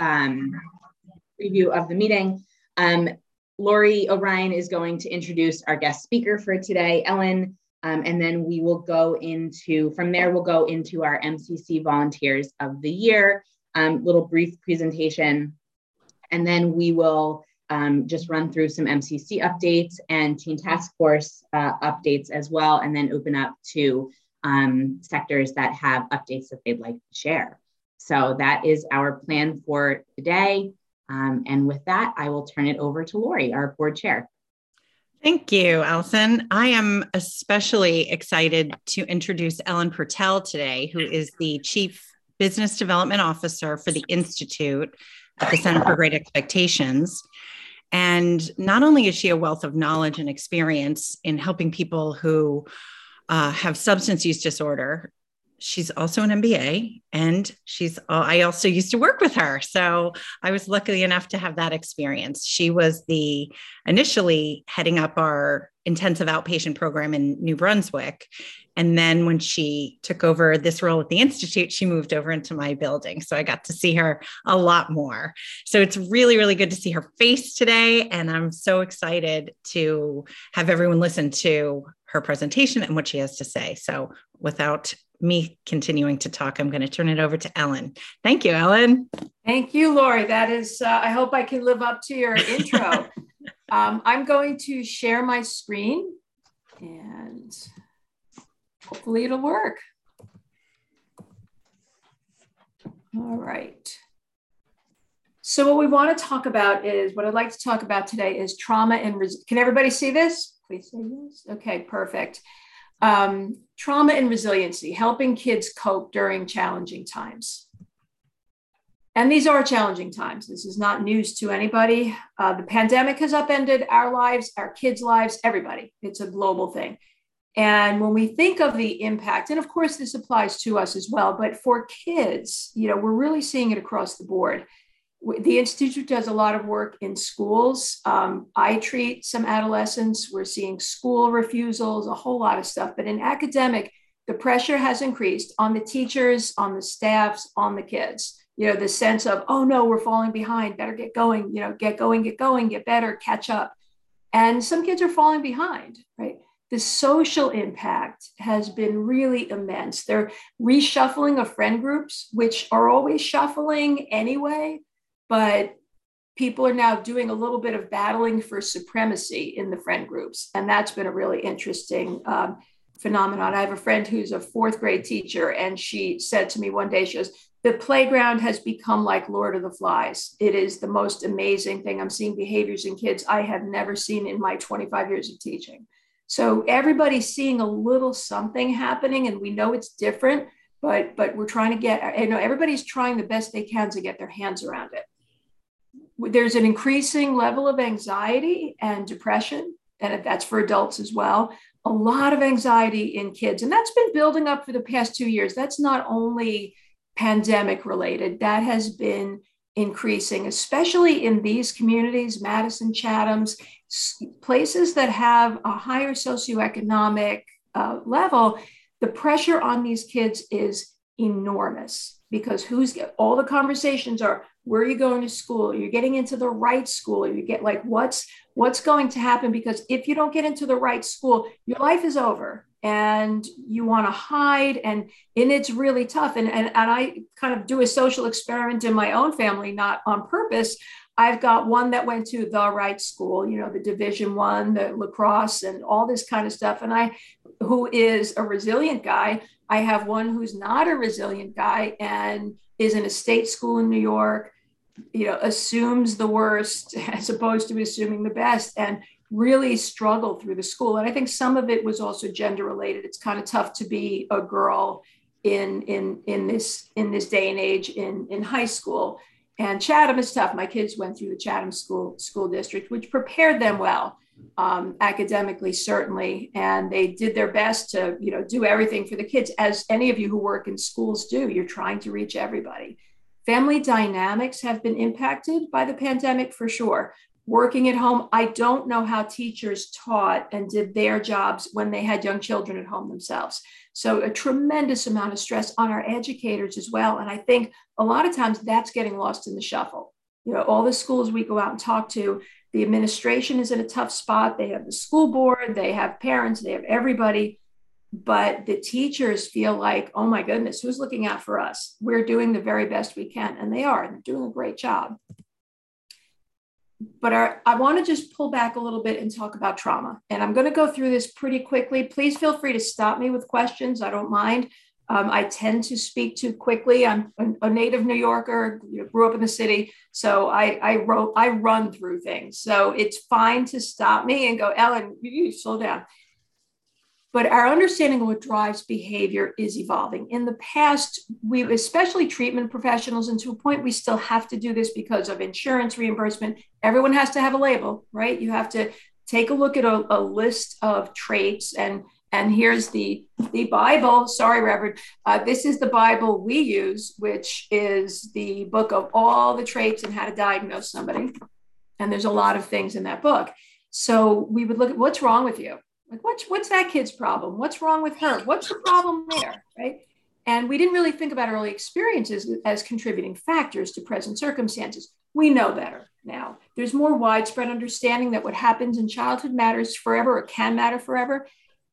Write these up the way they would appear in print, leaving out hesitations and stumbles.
preview of the meeting. Lori O'Brien is going to introduce our guest speaker for today, Ellen, and then we will go into, from there, we'll go into our MCC Volunteers of the Year, little brief presentation, and then we will just run through some MCC updates and Teen Task Force updates as well, and then open up to sectors that have updates that they'd like to share. So that is our plan for today. And with that, I will turn it over to Lori, our board chair. Thank you, Allison. I am especially excited to introduce Ellen Purtell today, who is the Chief Business Development Officer for the Institute at the Center for Great Expectations. And not only is she a wealth of knowledge and experience in helping people who have substance use disorder, she's also an MBA, and I also used to work with her. So I was lucky enough to have that experience. She was initially heading up our intensive outpatient program in New Brunswick. And then when she took over this role at the Institute, she moved over into my building. So I got to see her a lot more. So it's really, really good to see her face today. And I'm so excited to have everyone listen to her presentation and what she has to say. So without me continuing to talk, I'm going to turn it over to Ellen. Thank you, Ellen. Thank you, Lori. That is, I hope I can live up to your intro. I'm going to share my screen and hopefully it'll work. All right. So what we want to talk about is, what I'd like to talk about today is trauma and, can everybody see this? Please say yes. Okay, perfect. Trauma and resiliency, helping kids cope during challenging times. And these are challenging times. This is not news to anybody. The pandemic has upended our lives, our kids' lives, everybody. It's a global thing. And when we think of the impact, and of course this applies to us as well, but for kids, we're really seeing it across the board. The Institute does a lot of work in schools. I treat some adolescents. We're seeing school refusals, a whole lot of stuff. But in academic, the pressure has increased on the teachers, on the staffs, on the kids. The sense of, oh no, we're falling behind, better get going, get going, get better, catch up. And some kids are falling behind, right? The social impact has been really immense. They're reshuffling of friend groups, which are always shuffling anyway. But people are now doing a little bit of battling for supremacy in the friend groups. And that's been a really interesting phenomenon. I have a friend who's a fourth grade teacher, and she said to me one day, she goes, the playground has become like Lord of the Flies. It is the most amazing thing. I'm seeing behaviors in kids I have never seen in my 25 years of teaching. So everybody's seeing a little something happening, and we know it's different, but we're trying to get, everybody's trying the best they can to get their hands around it. There's an increasing level of anxiety and depression, and that's for adults as well. A lot of anxiety in kids, and that's been building up for the past 2 years. That's not only pandemic related, that has been increasing, especially in these communities, Madison, Chatham's, places that have a higher socioeconomic level. The pressure on these kids is enormous, because all the conversations are, where are you going to school? Are you getting into the right school? You get what's going to happen? Because if you don't get into the right school, your life is over, and you want to hide, and it's really tough. And I kind of do a social experiment in my own family, not on purpose. I've got one that went to the right school, the Division I, the lacrosse, and all this kind of stuff. And who is a resilient guy. I have one who's not a resilient guy and is in a state school in New York, assumes the worst as opposed to assuming the best, and really struggled through the school. And I think some of it was also gender related. It's kind of tough to be a girl in this day and age in high school. And Chatham is tough. My kids went through the Chatham school district, which prepared them well, academically, certainly. And they did their best to, do everything for the kids, as any of you who work in schools do. You're trying to reach everybody. Family dynamics have been impacted by the pandemic for sure. working at home. I don't know how teachers taught and did their jobs when they had young children at home themselves. So a tremendous amount of stress on our educators as well. And I think a lot of times that's getting lost in the shuffle. You know, all the schools we go out and talk to, the administration is in a tough spot. They have the school board, they have parents, they have everybody. But the teachers feel like, oh my goodness, who's looking out for us? We're doing the very best we can. And they are, and they're doing a great job. But I want to just pull back a little bit and talk about trauma. And I'm going to go through this pretty quickly. Please feel free to stop me with questions. I don't mind. I tend to speak too quickly. I'm a native New Yorker, grew up in the city. So I run through things. So it's fine to stop me and go, Ellen, you slow down. But our understanding of what drives behavior is evolving. In the past, especially treatment professionals, and to a point, we still have to do this because of insurance reimbursement. Everyone has to have a label, right? You have to take a look at a list of traits. And here's the Bible. Sorry, Reverend. This is the Bible we use, which is the book of all the traits and how to diagnose somebody. And there's a lot of things in that book. So we would look at what's wrong with you. Like, what's that kid's problem? What's wrong with her? What's the problem there, right? And we didn't really think about early experiences as contributing factors to present circumstances. We know better now. There's more widespread understanding that what happens in childhood matters forever or can matter forever.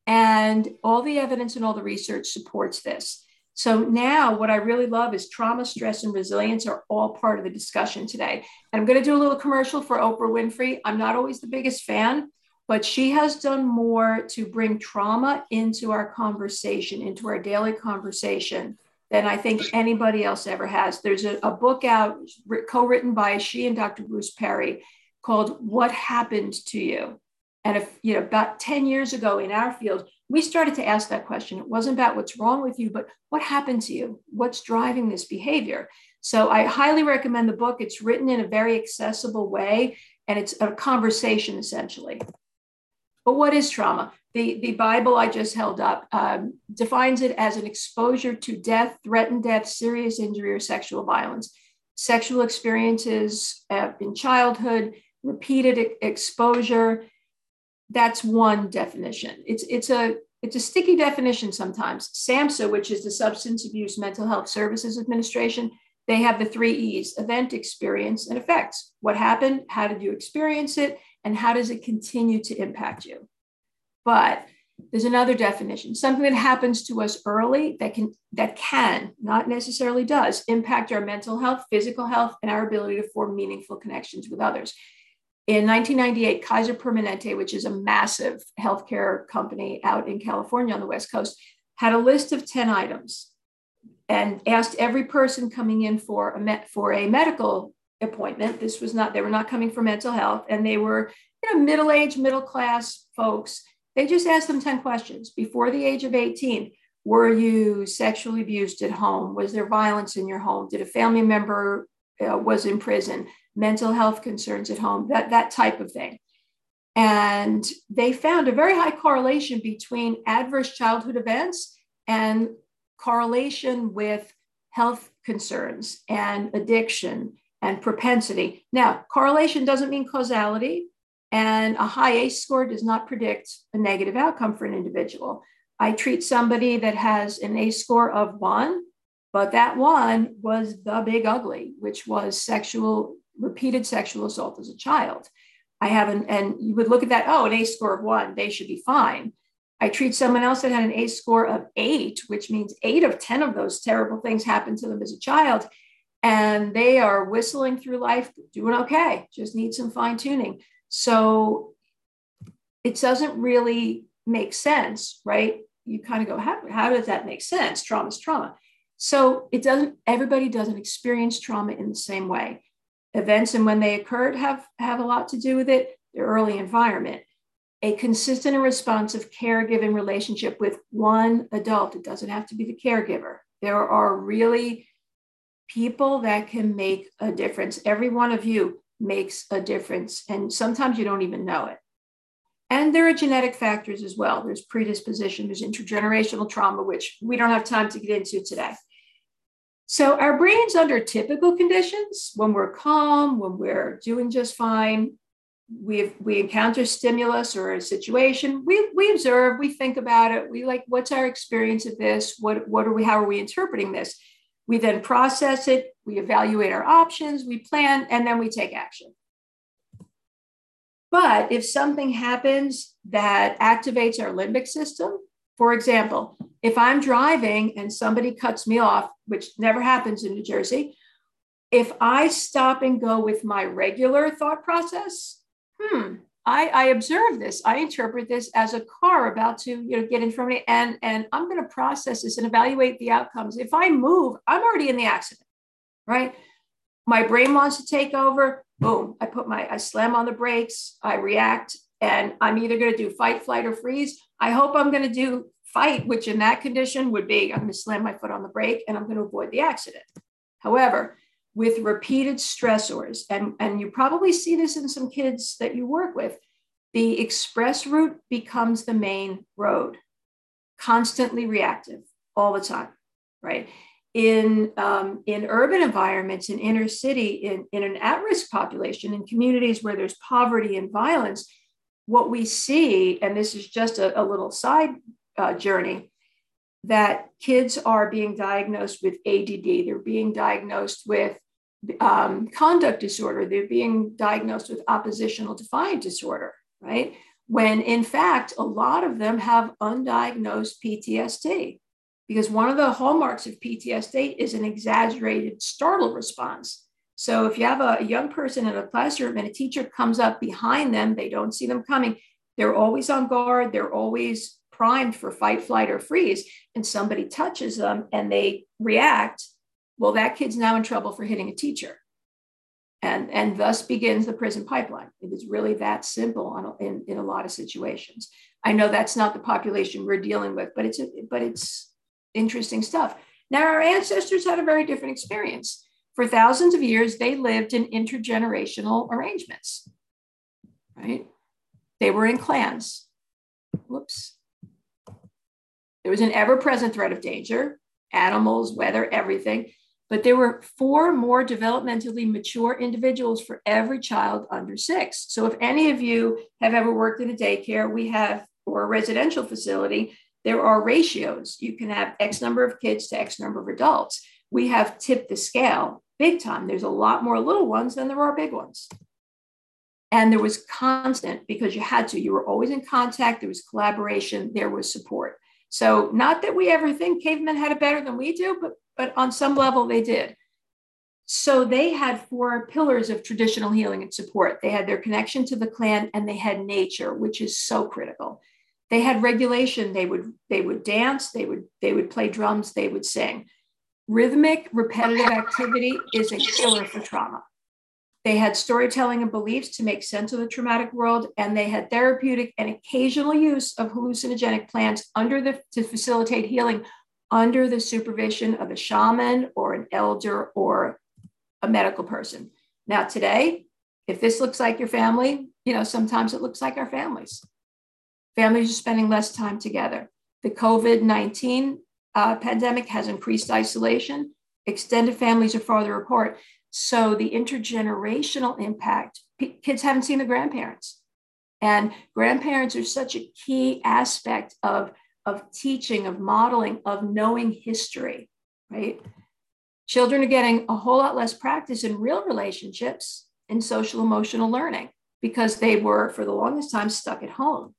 And all the evidence and all the research supports this. So now what I really love is trauma, stress, and resilience are all part of the discussion today. And I'm going to do a little commercial for Oprah Winfrey. I'm not always the biggest fan, but she has done more to bring trauma into our conversation, into our daily conversation, than I think anybody else ever has. There's a book out, co-written by she and Dr. Bruce Perry, called What Happened to You? And about 10 years ago in our field, we started to ask that question. It wasn't about what's wrong with you, but what happened to you? What's driving this behavior? So I highly recommend the book. It's written in a very accessible way, and it's a conversation essentially. But what is trauma? The Bible I just held up defines it as an exposure to death, threatened death, serious injury, or sexual violence. Sexual experiences in childhood, repeated exposure. That's one definition. It's a sticky definition sometimes. SAMHSA, which is the Substance Abuse Mental Health Services Administration, they have the 3 E's: event, experience, and effects. What happened? How did you experience it? And how does it continue to impact you? But there's another definition: something that happens to us early that can, not necessarily does, impact our mental health, physical health, and our ability to form meaningful connections with others. In 1998, Kaiser Permanente, which is a massive healthcare company out in California on the West Coast, had a list of 10 items and asked every person coming in for a medical appointment. They were not coming for mental health, and they were, middle-aged, middle-class folks. They just asked them 10 questions. Before the age of 18, were you sexually abused at home? Was there violence in your home? Did a family member was in prison? Mental health concerns at home, that type of thing. And they found a very high correlation between adverse childhood events and correlation with health concerns and addiction and propensity. Now, correlation doesn't mean causality, and a high ACE score does not predict a negative outcome for an individual. I treat somebody that has an ACE score of 1, but that 1 was the big ugly, which was repeated sexual assault as a child. And you would look at that, an ACE score of 1, they should be fine. I treat someone else that had an ACE score of 8, which means 8 of 10 of those terrible things happened to them as a child. And they are whistling through life, doing okay, just need some fine tuning. So it doesn't really make sense, right? You kind of go, how does that make sense? Trauma is trauma. So everybody doesn't experience trauma in the same way. Events and when they occurred have a lot to do with it, their early environment. A consistent and responsive caregiving relationship with one adult. It doesn't have to be the caregiver. There are really people that can make a difference. Every one of you makes a difference, and sometimes you don't even know it. And there are genetic factors as well. There's predisposition, there's intergenerational trauma, which we don't have time to get into today. So our brains under typical conditions, when we're calm, when we're doing just fine, we encounter stimulus or a situation, we observe, we think about it, we like, what's our experience of this? How are we interpreting this? We then process it, we evaluate our options, we plan, and then we take action. But if something happens that activates our limbic system, for example, if I'm driving and somebody cuts me off, which never happens in New Jersey, if I stop and go with my regular thought process, I observe this, I interpret this as a car about to get in front of me, and I'm going to process this and evaluate the outcomes. If I move, I'm already in the accident, right? My brain wants to take over, boom, I slam on the brakes, I react, and I'm either going to do fight, flight, or freeze. I hope I'm going to do fight, which in that condition would be, I'm going to slam my foot on the brake and I'm going to avoid the accident. However, with repeated stressors, and you probably see this in some kids that you work with, the express route becomes the main road, constantly reactive all the time, right? In urban environments, in inner city, in an at-risk population, in communities where there's poverty and violence, what we see, and this is just a little side journey, that kids are being diagnosed with ADD, they're being diagnosed with conduct disorder, they're being diagnosed with oppositional defiant disorder, right? When in fact, a lot of them have undiagnosed PTSD, because one of the hallmarks of PTSD is an exaggerated startle response. So if you have a young person in a classroom and a teacher comes up behind them, they don't see them coming, they're always on guard, they're always primed for fight, flight, or freeze, and somebody touches them and they react, well, that kid's now in trouble for hitting a teacher. And thus begins the prison pipeline. It is really that simple in a lot of situations. I know that's not the population we're dealing with, but it's interesting stuff. Now, our ancestors had a very different experience. For thousands of years, they lived in intergenerational arrangements, right? They were in clans. Whoops. There was an ever-present threat of danger, animals, weather, everything. But there were 4 more developmentally mature individuals for every child under 6. So if any of you have ever worked in a daycare, or a residential facility, there are ratios. You can have X number of kids to X number of adults. We have tipped the scale big time. There's a lot more little ones than there are big ones. And there was constant, because you were always in contact, there was collaboration, there was support. So not that we ever think cavemen had it better than we do, but on some level they did. So they had 4 pillars of traditional healing and support. They had their connection to the clan, and they had nature, which is so critical. They had regulation. They would dance, they would play drums, they would sing. Rhythmic, repetitive activity is a killer for trauma. They had storytelling and beliefs to make sense of the traumatic world, and they had therapeutic and occasional use of hallucinogenic plants to facilitate healing under the supervision of a shaman or an elder or a medical person. Now, today, if this looks like your family, sometimes it looks like our families. Families are spending less time together. The COVID-19 pandemic has increased isolation. Extended families are farther apart. So the intergenerational impact, kids haven't seen the grandparents. And grandparents are such a key aspect of teaching, of modeling, of knowing history, right? Children are getting a whole lot less practice in real relationships in social emotional learning because they were, for the longest time, stuck at home.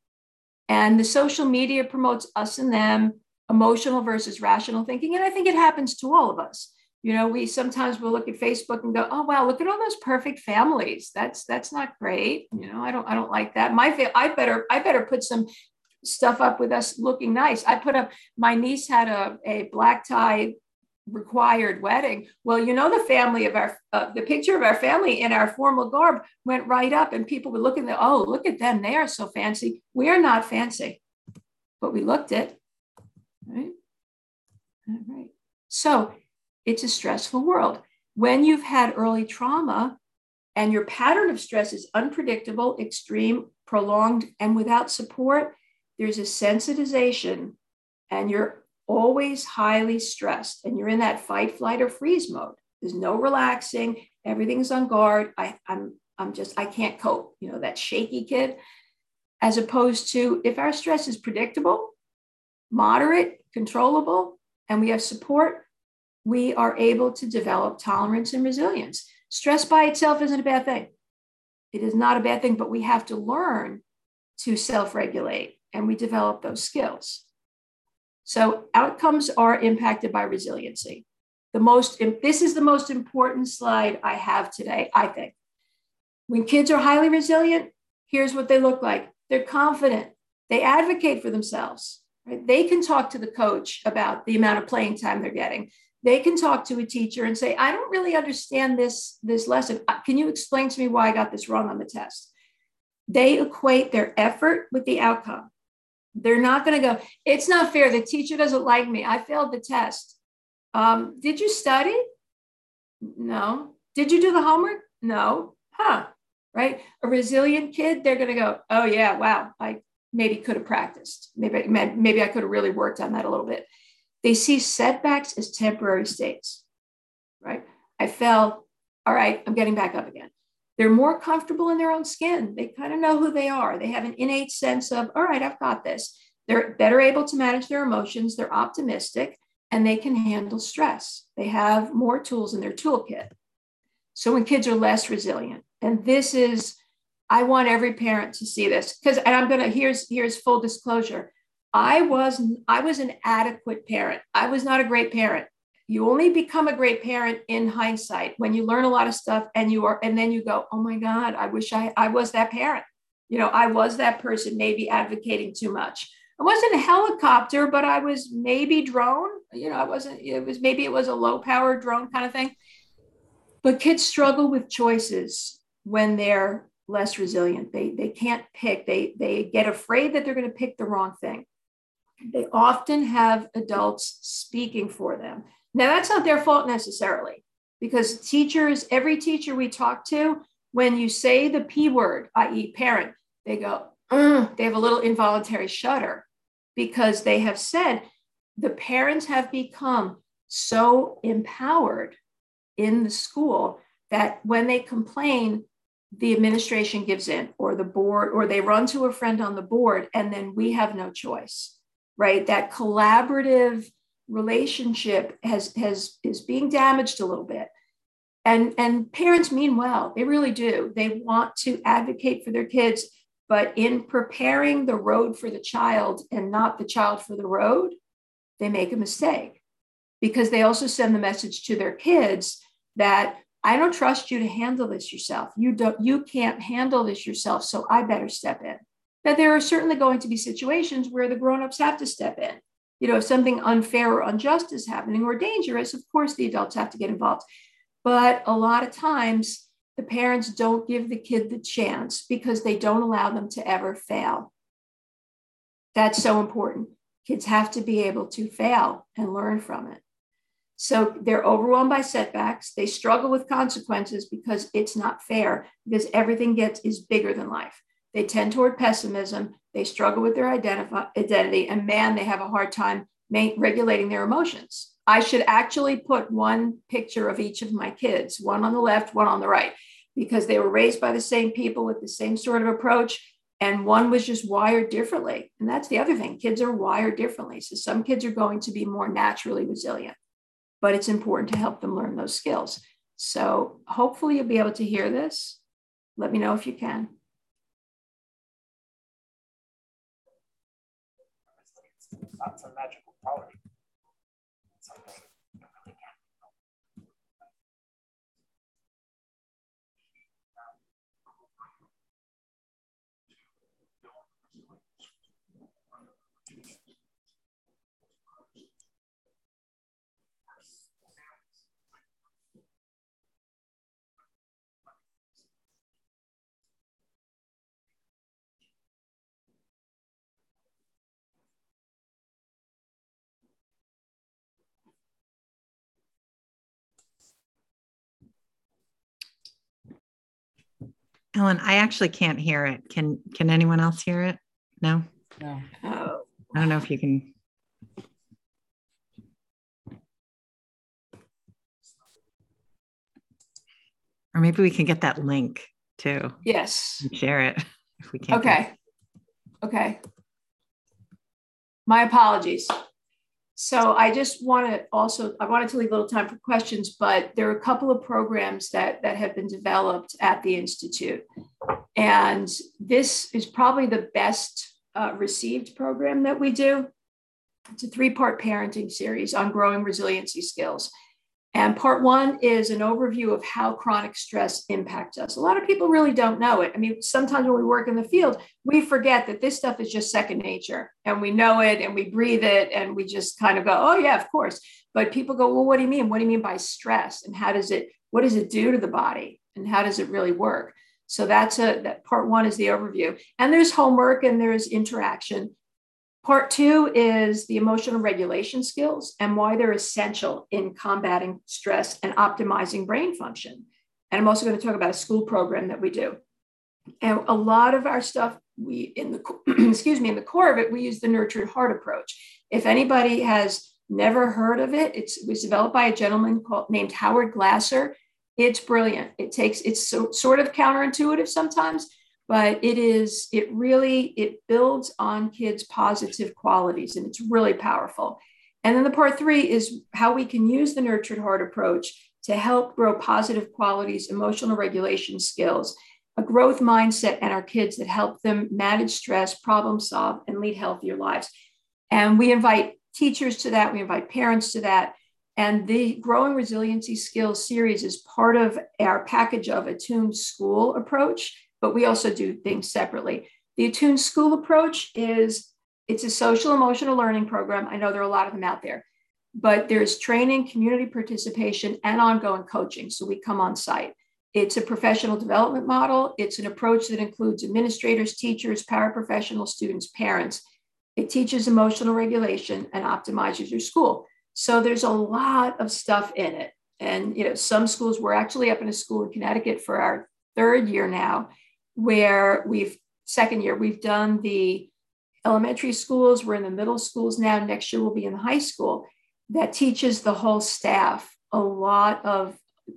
And the social media promotes us and them, emotional versus rational thinking. And I think it happens to all of us. We sometimes will look at Facebook and go, oh, wow, look at all those perfect families. That's not great. I don't like that. I better put some stuff up with us looking nice. My niece had a black tie required wedding. Well, the family of the picture of our family in our formal garb went right up, and people were looking at, oh, look at them. They are so fancy. We are not fancy, but we looked it. Right. All right. So it's a stressful world. When you've had early trauma and your pattern of stress is unpredictable, extreme, prolonged, and without support, there's a sensitization, and you're always highly stressed, and you're in that fight, flight, or freeze mode. There's no relaxing. Everything's on guard. I'm I can't cope, that shaky kid, as opposed to if our stress is predictable, moderate, controllable, and we have support, we are able to develop tolerance and resilience. Stress by itself isn't a bad thing. It is not a bad thing, but we have to learn to self-regulate, and we develop those skills. So outcomes are impacted by resiliency. This is the most important slide I have today, I think. When kids are highly resilient, here's what they look like. They're confident. They advocate for themselves. Right? They can talk to the coach about the amount of playing time they're getting. They can talk to a teacher and say, I don't really understand this lesson. Can you explain to me why I got this wrong on the test? They equate their effort with the outcome. They're not going to go, it's not fair. The teacher doesn't like me. I failed the test. Did you study? No. Did you do the homework? No. Huh. Right? A resilient kid, they're going to go, oh yeah, wow. I maybe could have practiced. Maybe I could have really worked on that a little bit. They see setbacks as temporary states, right? I fell. All right, I'm getting back up again. They're more comfortable in their own skin. They kind of know who they are. They have an innate sense of, all right, I've got this. They're better able to manage their emotions. They're optimistic, and they can handle stress. They have more tools in their toolkit. So when kids are less resilient, and this is, I want every parent to see this, because, and I'm going to, here's full disclosure. I was an adequate parent. I was not a great parent. You only become a great parent in hindsight when you learn a lot of stuff and then you go, oh my God, I wish I was that parent. I was that person maybe advocating too much. I wasn't a helicopter, but I was maybe drone. It was a low power drone kind of thing. But kids struggle with choices when they're less resilient. They can't pick. They get afraid that they're going to pick the wrong thing. They often have adults speaking for them. Now, that's not their fault necessarily, because every teacher we talk to, when you say the P word, i.e. parent, they go, they have a little involuntary shudder, because they have said the parents have become so empowered in the school that when they complain, the administration gives in, or the board, or they run to a friend on the board, and then we have no choice. Right? That collaborative relationship is being damaged a little bit. And parents mean well. They really do. They want to advocate for their kids, but in preparing the road for the child and not the child for the road, they make a mistake, because they also send the message to their kids that I don't trust you to handle this yourself. You can't handle this yourself, so I better step in. Now, there are certainly going to be situations where the grownups have to step in. If something unfair or unjust is happening or dangerous, of course, the adults have to get involved. But a lot of times, the parents don't give the kid the chance because they don't allow them to ever fail. That's so important. Kids have to be able to fail and learn from it. So they're overwhelmed by setbacks. They struggle with consequences because it's not fair, because everything is bigger than life. They tend toward pessimism. They struggle with their identity, and man, they have a hard time regulating their emotions. I should actually put one picture of each of my kids, one on the left, one on the right, because they were raised by the same people with the same sort of approach, and one was just wired differently. And that's the other thing. Kids are wired differently. So some kids are going to be more naturally resilient, but it's important to help them learn those skills. So hopefully you'll be able to hear this. Let me know if you can. That's a magical quality. Ellen, I actually can't hear it. Can anyone else hear it? No? No. Oh. I don't know if you can. Or maybe we can get that link too. Yes. Share it if we can't. Okay. Okay. My apologies. So I just want to also, I wanted to leave a little time for questions, but there are a couple of programs that have been developed at the Institute. And this is probably the best received program that we do. It's a 3-part parenting series on growing resiliency skills. And part 1 is an overview of how chronic stress impacts us. A lot of people really don't know it. I mean, sometimes when we work in the field, we forget that this stuff is just second nature, and we know it and we breathe it and we just kind of go, oh yeah, of course. But people go, well, what do you mean? What do you mean by stress? And what does it do to the body? And how does it really work? So that part 1 is the overview. And there's homework and there's interaction. Part 2 is the emotional regulation skills and why they're essential in combating stress and optimizing brain function. And I'm also going to talk about a school program that we do. And a lot of our stuff, in the core of it, we use the nurtured heart approach. If anybody has never heard of it, it was developed by a gentleman named Howard Glasser. It's brilliant. It's sort of counterintuitive sometimes, but it builds on kids' positive qualities, and it's really powerful. And then the part 3 is how we can use the nurtured heart approach to help grow positive qualities, emotional regulation skills, a growth mindset in our kids that help them manage stress, problem solve, and lead healthier lives. And we invite teachers to that. We invite parents to that. And the Growing Resiliency Skills series is part of our package of Attuned School approach, but we also do things separately. The Attuned School approach it's a social emotional learning program. I know there are a lot of them out there, but there's training, community participation, and ongoing coaching. So we come on site. It's a professional development model. It's an approach that includes administrators, teachers, paraprofessionals, students, parents. It teaches emotional regulation and optimizes your school. So there's a lot of stuff in it. And some schools, we're actually up in a school in Connecticut for our 3rd year now, where second year, we've done the elementary schools. We're in the middle schools now. Next year, we'll be in the high school. That teaches the whole staff a lot of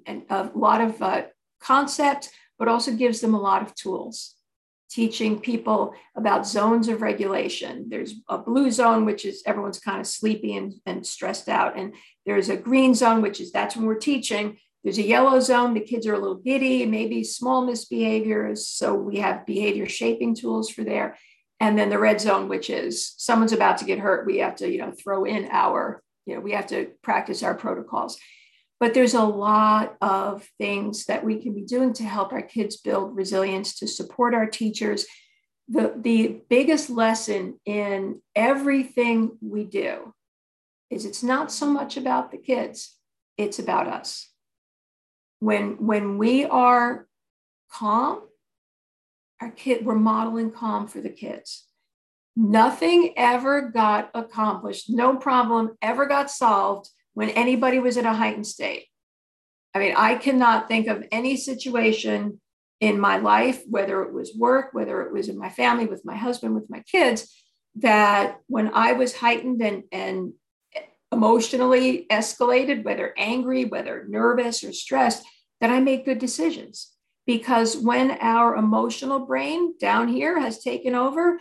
concept, but also gives them a lot of tools, teaching people about zones of regulation. There's a blue zone, which is everyone's kind of sleepy and stressed out. And there's a green zone, that's when we're teaching. There's a yellow zone, the kids are a little giddy, maybe small misbehaviors. So we have behavior shaping tools for there. And then the red zone, which is someone's about to get hurt. We have to, throw in we have to practice our protocols. But there's a lot of things that we can be doing to help our kids build resilience, to support our teachers. The biggest lesson in everything we do is it's not so much about the kids, it's about us. When we are calm, we're modeling calm for the kids. Nothing ever got accomplished. No problem ever got solved when anybody was in a heightened state. I mean, I cannot think of any situation in my life, whether it was work, whether it was in my family, with my husband, with my kids, that when I was heightened and emotionally escalated, whether angry, whether nervous or stressed, that I made good decisions. Because when our emotional brain down here has taken over,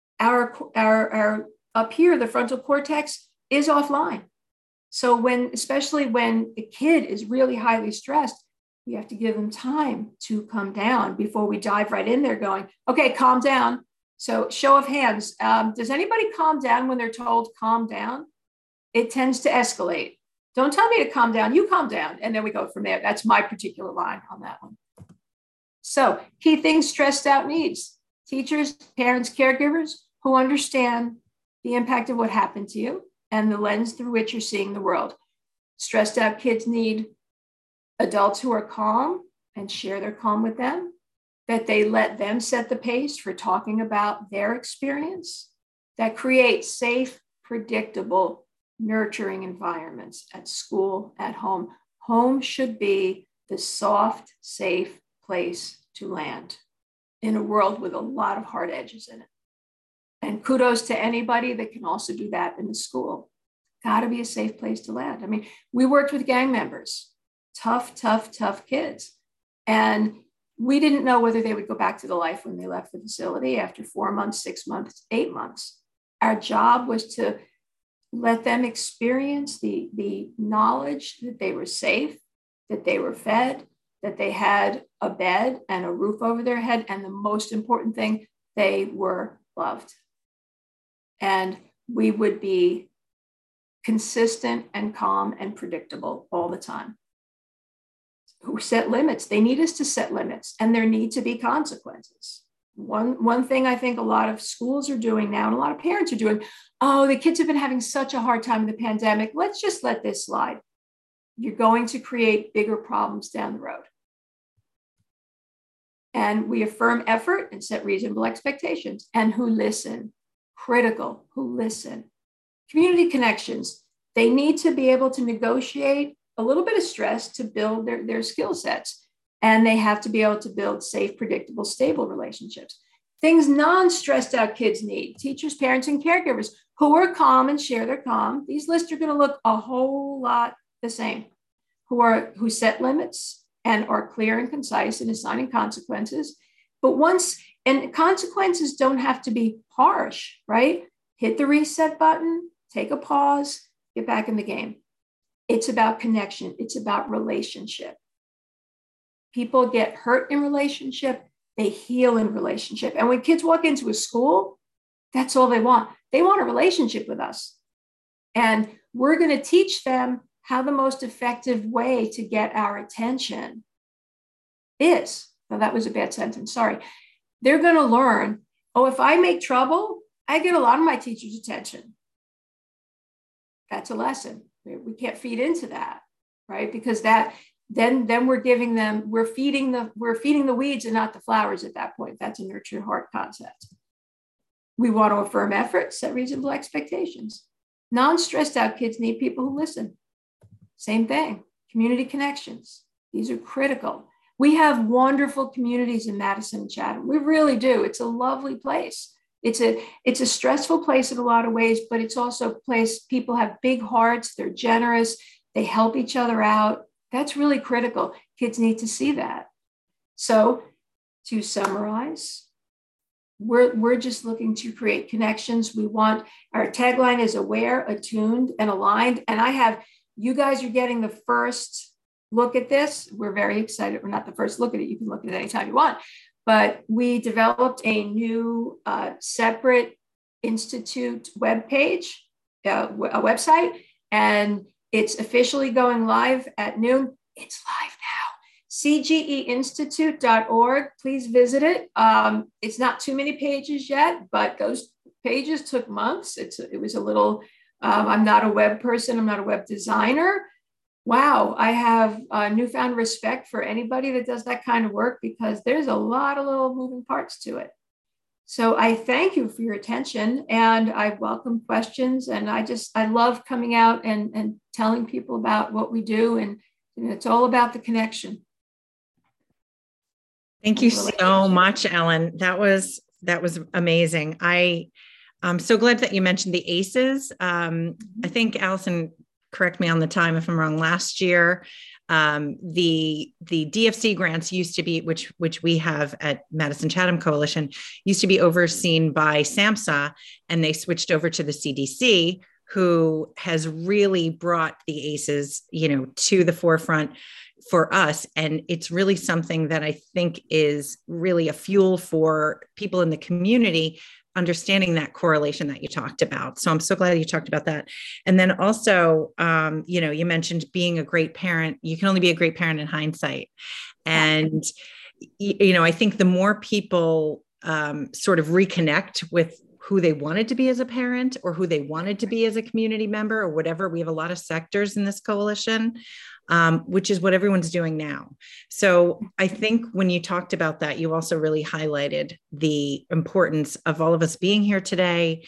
our up here, the frontal cortex is offline. So especially when a kid is really highly stressed, we have to give them time to come down before we dive right in there going, okay, calm down. So show of hands, does anybody calm down when they're told calm down? It tends to escalate. Don't tell me to calm down, you calm down. And then we go from there. That's my particular line on that one. So key things stressed out needs: teachers, parents, caregivers who understand the impact of what happened to you and the lens through which you're seeing the world. Stressed out kids need adults who are calm and share their calm with them, that they let them set the pace for talking about their experience, that create safe, predictable, nurturing environments at school, at home. Home should be the soft, safe place to land in a world with a lot of hard edges in it. And kudos to anybody that can also do that in the school. Got to be a safe place to land. I mean, we worked with gang members, tough kids. And We didn't know whether they would go back to the life when they left the facility after 4 months, 6 months, 8 months. Our job was to let them experience the knowledge that they were safe, that they were fed, that they had a bed and a roof over their head. And the most important thing, they were loved. And we would be consistent and calm and predictable all the time. Who set limits? They need us to set limits, and there need to be consequences. One thing I think a lot of schools are doing now, and a lot of parents are doing, oh, the kids have been having such a hard time in the pandemic. Let's just let this slide. You're going to create bigger problems down the road. And we affirm effort and set reasonable expectations. And who listen, critical, who listen. Community connections, they need to be able to negotiate a little bit of stress to build their skill sets. And they have to be able to build safe, predictable, stable relationships. Things non-stressed out kids need, teachers, parents, and caregivers who are calm and share their calm. These lists are going to look a whole lot the same. Who set limits and are clear and concise in assigning consequences. But and consequences don't have to be harsh, right? Hit the reset button, take a pause, get back in the game. It's about connection. It's about relationship. People get hurt in relationship. They heal in relationship. And when kids walk into a school, that's all they want. They want a relationship with us. And we're going to teach them how the most effective way to get our attention is. Now, that was a bad sentence. Sorry. They're going to learn, oh, if I make trouble, I get a lot of my teacher's attention. That's a lesson. We can't feed into that, right? Because then we're feeding the weeds and not the flowers at that point. That's a nurture heart concept. We want to affirm effort, set reasonable expectations. Non-stressed out kids need people who listen. Same thing, community connections. These are critical. We have wonderful communities in Madison and Chatham. We really do. It's a lovely place. It's a stressful place in a lot of ways, but it's also a place people have big hearts. They're generous. They help each other out. That's really critical. Kids need to see that. So to summarize, we're just looking to create connections. Our tagline is aware, attuned, and aligned. And you guys are getting the first look at this. We're very excited. We're not the first look at it. You can look at it anytime you want. But we developed a new separate institute webpage, a website, and it's officially going live at noon. It's live now. cgeinstitute.org. Please visit it. It's not too many pages yet, but those pages took months. It was a little, I'm not a web person. I'm not a web designer. Wow, I have newfound respect for anybody that does that kind of work because there's a lot of little moving parts to it. So I thank you for your attention and I welcome questions. And I love coming out and telling people about what we do. And it's all about the connection. Thank you so much, Ellen. That was amazing. I'm so glad that you mentioned the ACEs. I think Allison, correct me on the time if I'm wrong, last year, the DFC grants used to be, which we have at Madison Chatham Coalition, used to be overseen by SAMHSA, and they switched over to the CDC, who has really brought the ACEs, to the forefront for us. And it's really something that I think is really a fuel for people in the community understanding that correlation that you talked about. So I'm so glad you talked about that. And then also, you mentioned being a great parent. You can only be a great parent in hindsight. And, I think the more people sort of reconnect with who they wanted to be as a parent or who they wanted to be as a community member or whatever, we have a lot of sectors in this coalition, which is what everyone's doing now. So I think when you talked about that, you also really highlighted the importance of all of us being here today,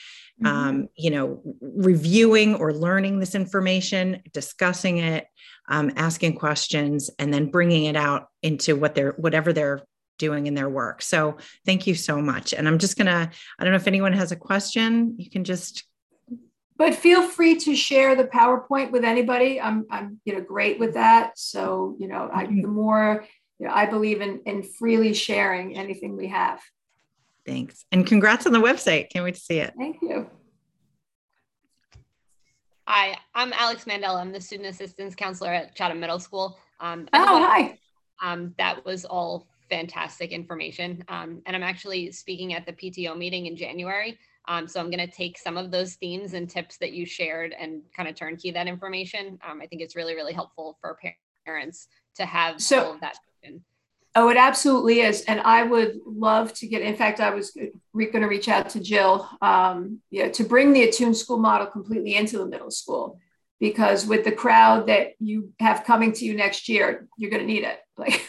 reviewing or learning this information, discussing it, asking questions, and then bringing it out into whatever they're doing in their work. So thank you so much. And I don't know if anyone has a question, you can just. But feel free to share the PowerPoint with anybody. I'm great with that. So, the more I believe in freely sharing anything we have. Thanks. And congrats on the website. Can't wait to see it. Thank you. Hi, I'm Alex Mandela. I'm the student assistance counselor at Chatham Middle School. Hi. That was all fantastic information. And I'm actually speaking at the PTO meeting in January. So I'm going to take some of those themes and tips that you shared and kind of turnkey that information. I think it's really, really helpful for parents to have all of that. Oh, it absolutely is. And I would love to get, in fact, I was going to reach out to Jill to bring the Attune School model completely into the middle school, because with the crowd that you have coming to you next year, you're going to need it. Like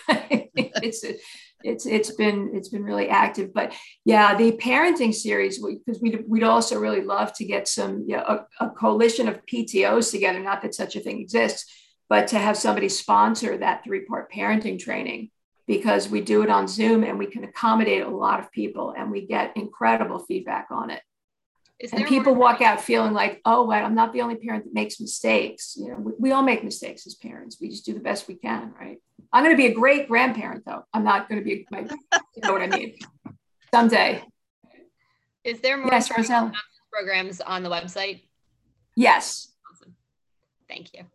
it's been really active. But yeah, the parenting series, because we'd also really love to get some, a coalition of PTOs together, not that such a thing exists, but to have somebody sponsor that 3-part parenting training, because we do it on Zoom and we can accommodate a lot of people and we get incredible feedback on it. And people walk out feeling like, oh, well, I'm not the only parent that makes mistakes. We all make mistakes as parents. We just do the best we can, right? I'm going to be a great grandparent, though. I'm not going to be, you know what I mean? Someday. Is there more programs on the website? Yes. Awesome. Thank you.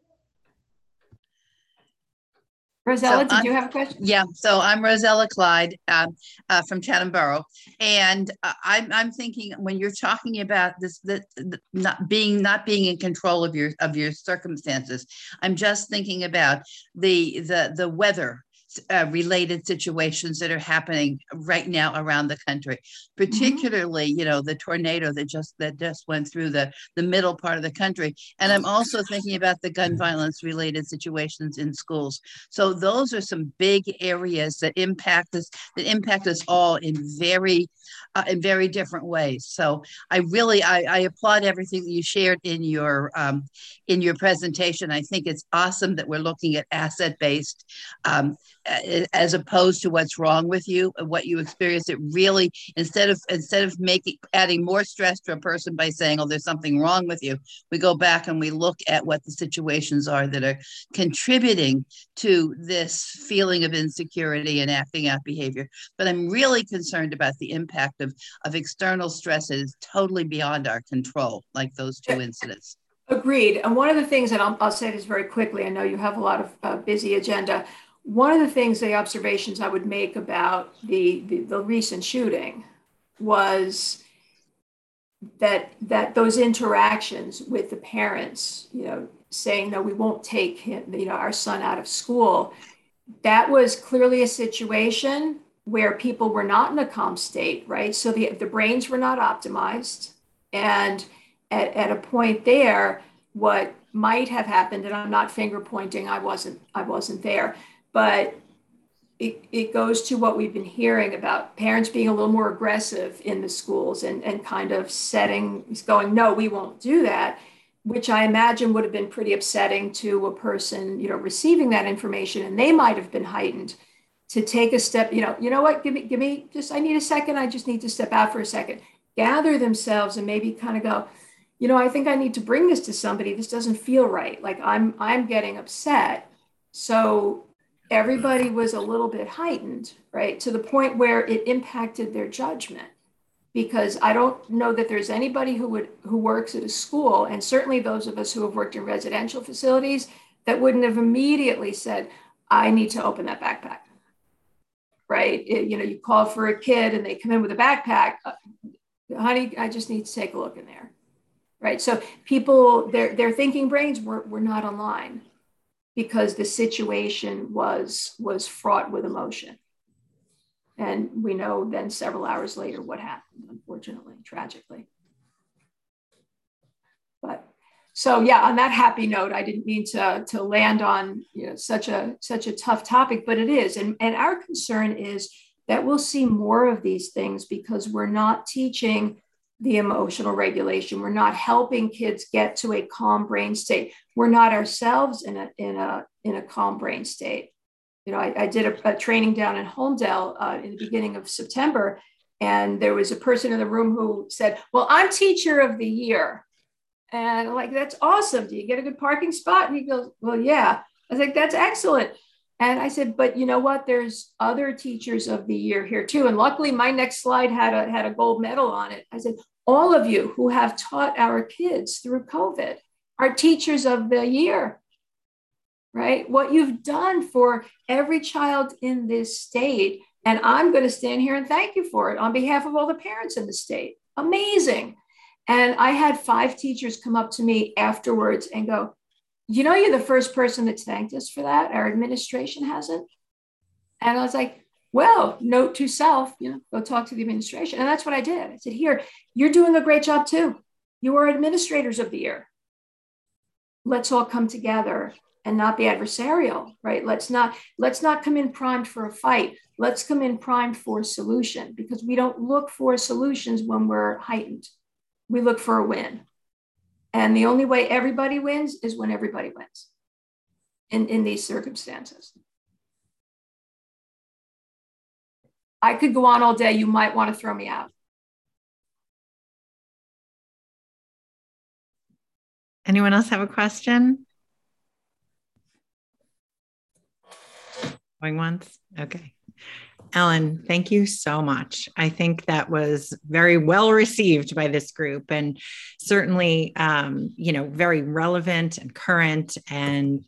Rosella, did you have a question? Yeah, so I'm Rosella Clyde from Chatham Borough, and I'm thinking when you're talking about this, not being in control of your circumstances, I'm just thinking about the weather related situations that are happening right now around the country, particularly the tornado that just went through the middle part of the country. And I'm also thinking about the gun violence related situations in schools. So those are some big areas that impact us all in very different ways. So I applaud everything that you shared in your presentation. I think it's awesome that we're looking at asset-based as opposed to what's wrong with you, what you experience. It really, instead of adding more stress to a person by saying, oh, there's something wrong with you, we go back and we look at what the situations are that are contributing to this feeling of insecurity and acting out behavior. But I'm really concerned about the impact of external stress that is totally beyond our control, like those 2 incidents. Agreed. And one of the things, and I'll say this very quickly, I know you have a lot of busy agenda. One of the observations I would make about the recent shooting was that those interactions with the parents, saying, no, we won't take him, our son out of school, that was clearly a situation where people were not in a calm state, right? So the brains were not optimized. And at a point there, what might have happened, and I'm not finger pointing, I wasn't there, but it goes to what we've been hearing about parents being a little more aggressive in the schools and kind of going, no, we won't do that, which I imagine would have been pretty upsetting to a person, receiving that information, and they might have been heightened to take a step, you know what, give me just, I need a second. I just need to step out for a second, gather themselves and maybe kind of go, I think I need to bring this to somebody. This doesn't feel right. Like I'm getting upset. So everybody was a little bit heightened, right? To the point where it impacted their judgment, because I don't know that there's anybody who works at a school, and certainly those of us who have worked in residential facilities, that wouldn't have immediately said, I need to open that backpack, right? You call for a kid and they come in with a backpack, honey, I just need to take a look in there, right? So people, their thinking brains were not online, because the situation was fraught with emotion. And we know then several hours later what happened, unfortunately, tragically. But so yeah, on that happy note, I didn't mean to land on such a tough topic, but it is. And our concern is that we'll see more of these things because we're not teaching the emotional regulation. We're not helping kids get to a calm brain state. We're not ourselves in a calm brain state. I did a training down in Holmdel in the beginning of September, and there was a person in the room who said, well, I'm teacher of the year. And I'm like, that's awesome. Do you get a good parking spot? And he goes, well, yeah. I was like, that's excellent. And I said, but you know what? There's other teachers of the year here too. And luckily my next slide had a gold medal on it. I said, all of you who have taught our kids through COVID are teachers of the year, right? What you've done for every child in this state. And I'm going to stand here and thank you for it on behalf of all the parents in the state. Amazing. And I had 5 teachers come up to me afterwards and go, you know, you're the first person that's thanked us for that. Our administration hasn't. And I was like, well, note to self, go talk to the administration. And that's what I did. I said, here, you're doing a great job too. You are administrators of the year. Let's all come together and not be adversarial, right? Let's not come in primed for a fight. Let's come in primed for a solution, because we don't look for solutions when we're heightened. We look for a win. And the only way everybody wins is when everybody wins in these circumstances. I could go on all day. You might want to throw me out. Anyone else have a question? Going once? Okay. Ellen, thank you so much. I think that was very well received by this group, and certainly, very relevant and current, and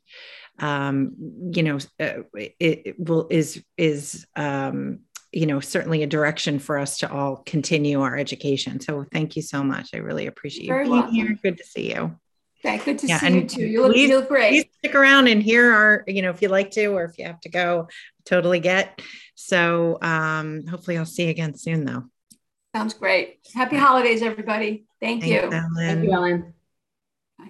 certainly a direction for us to all continue our education. So thank you so much. I really appreciate you being here. Good to see you. Okay, good to see you too. You look great. Please stick around and hear our, if you like to, or if you have to go, totally get. So hopefully I'll see you again soon though. Sounds great. Happy holidays, everybody. Thank you. Ellen. Thank you, Ellen. Bye.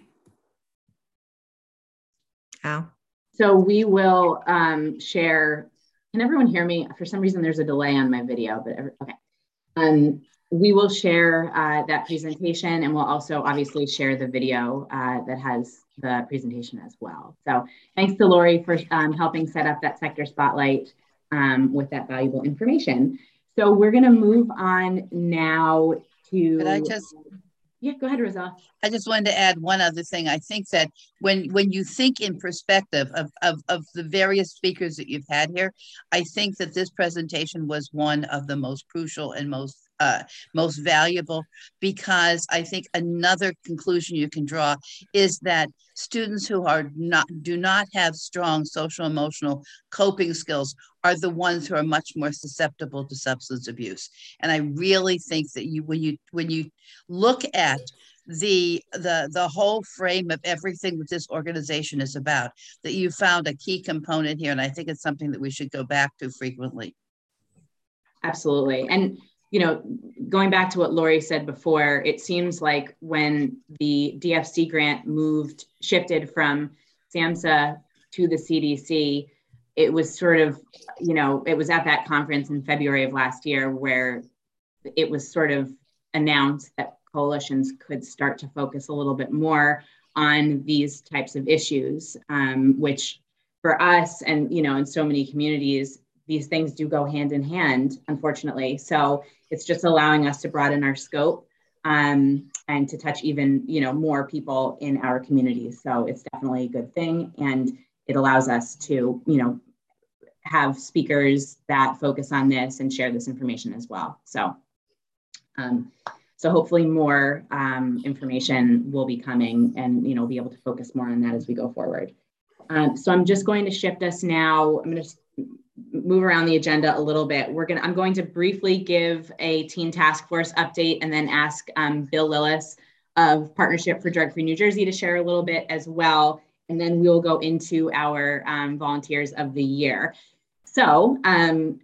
Al? So we will share. Can everyone hear me? For some reason, there's a delay on my video, but okay. We will share that presentation, and we'll also obviously share the video that has the presentation as well. So thanks to Lori for helping set up that sector spotlight with that valuable information. So we're going to move on now to... Could I just... Yeah, go ahead, Rosella. I just wanted to add one other thing. I think that when you think in perspective of the various speakers that you've had here, I think that this presentation was one of the most crucial and most valuable, because I think another conclusion you can draw is that students who do not have strong social emotional coping skills are the ones who are much more susceptible to substance abuse. And I really think that when you look at the whole frame of everything that this organization is about, that you found a key component here, and I think it's something that we should go back to frequently. Absolutely. And going back to what Lori said before, it seems like when the DFC grant shifted from SAMHSA to the CDC, it was sort of, it was at that conference in February of last year where it was sort of announced that coalitions could start to focus a little bit more on these types of issues, which for us and, in so many communities, these things do go hand in hand, unfortunately. So it's just allowing us to broaden our scope and to touch even, more people in our communities. So it's definitely a good thing. And it allows us to, have speakers that focus on this and share this information as well. So, so hopefully more information will be coming, and, be able to focus more on that as we go forward. So I'm just going to shift us now. I'm going to move around the agenda a little bit. I'm going to briefly give a teen task force update, and then ask Bill Lillis of Partnership for Drug Free New Jersey to share a little bit as well. And then we'll go into our volunteers of the year. So and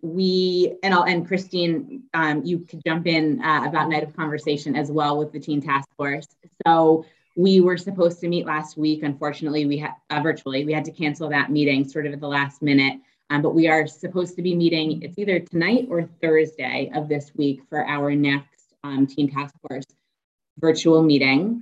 Christine, you could jump in about Night of Conversation as well with the teen task force. So we were supposed to meet last week. Unfortunately, we had virtually, we had to cancel that meeting sort of at the last minute. But we are supposed to be meeting, it's either tonight or Thursday of this week for our next Teen Task Force virtual meeting.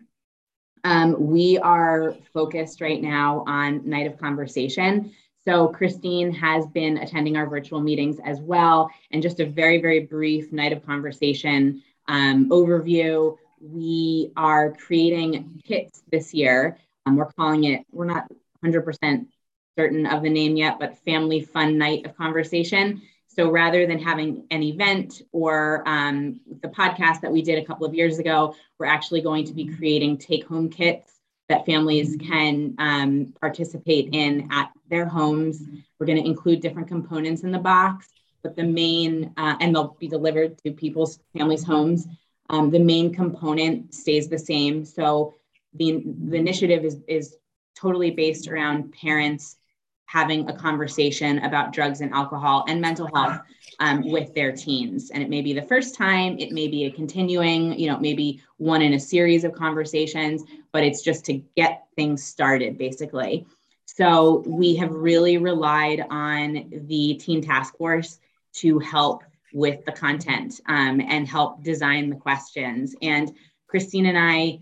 We are focused right now on Night of Conversation. So Christine has been attending our virtual meetings as well. And just a very, very brief Night of Conversation overview. We are creating kits this year. We're calling it, we're not 100% certain of the name yet, but Family Fun Night of Conversation. So rather than having an event or the podcast that we did a couple of years ago, we're actually going to be creating take-home kits that families can participate in at their homes. We're going to include different components in the box, but the main, and they'll be delivered to families' homes. The main component stays the same. So the initiative is totally based around parents having a conversation about drugs and alcohol and mental health with their teens. And it may be the first time, it may be a continuing, maybe one in a series of conversations, but it's just to get things started, basically. So we have really relied on the Teen Task Force to help with the content and help design the questions. And Christine and I,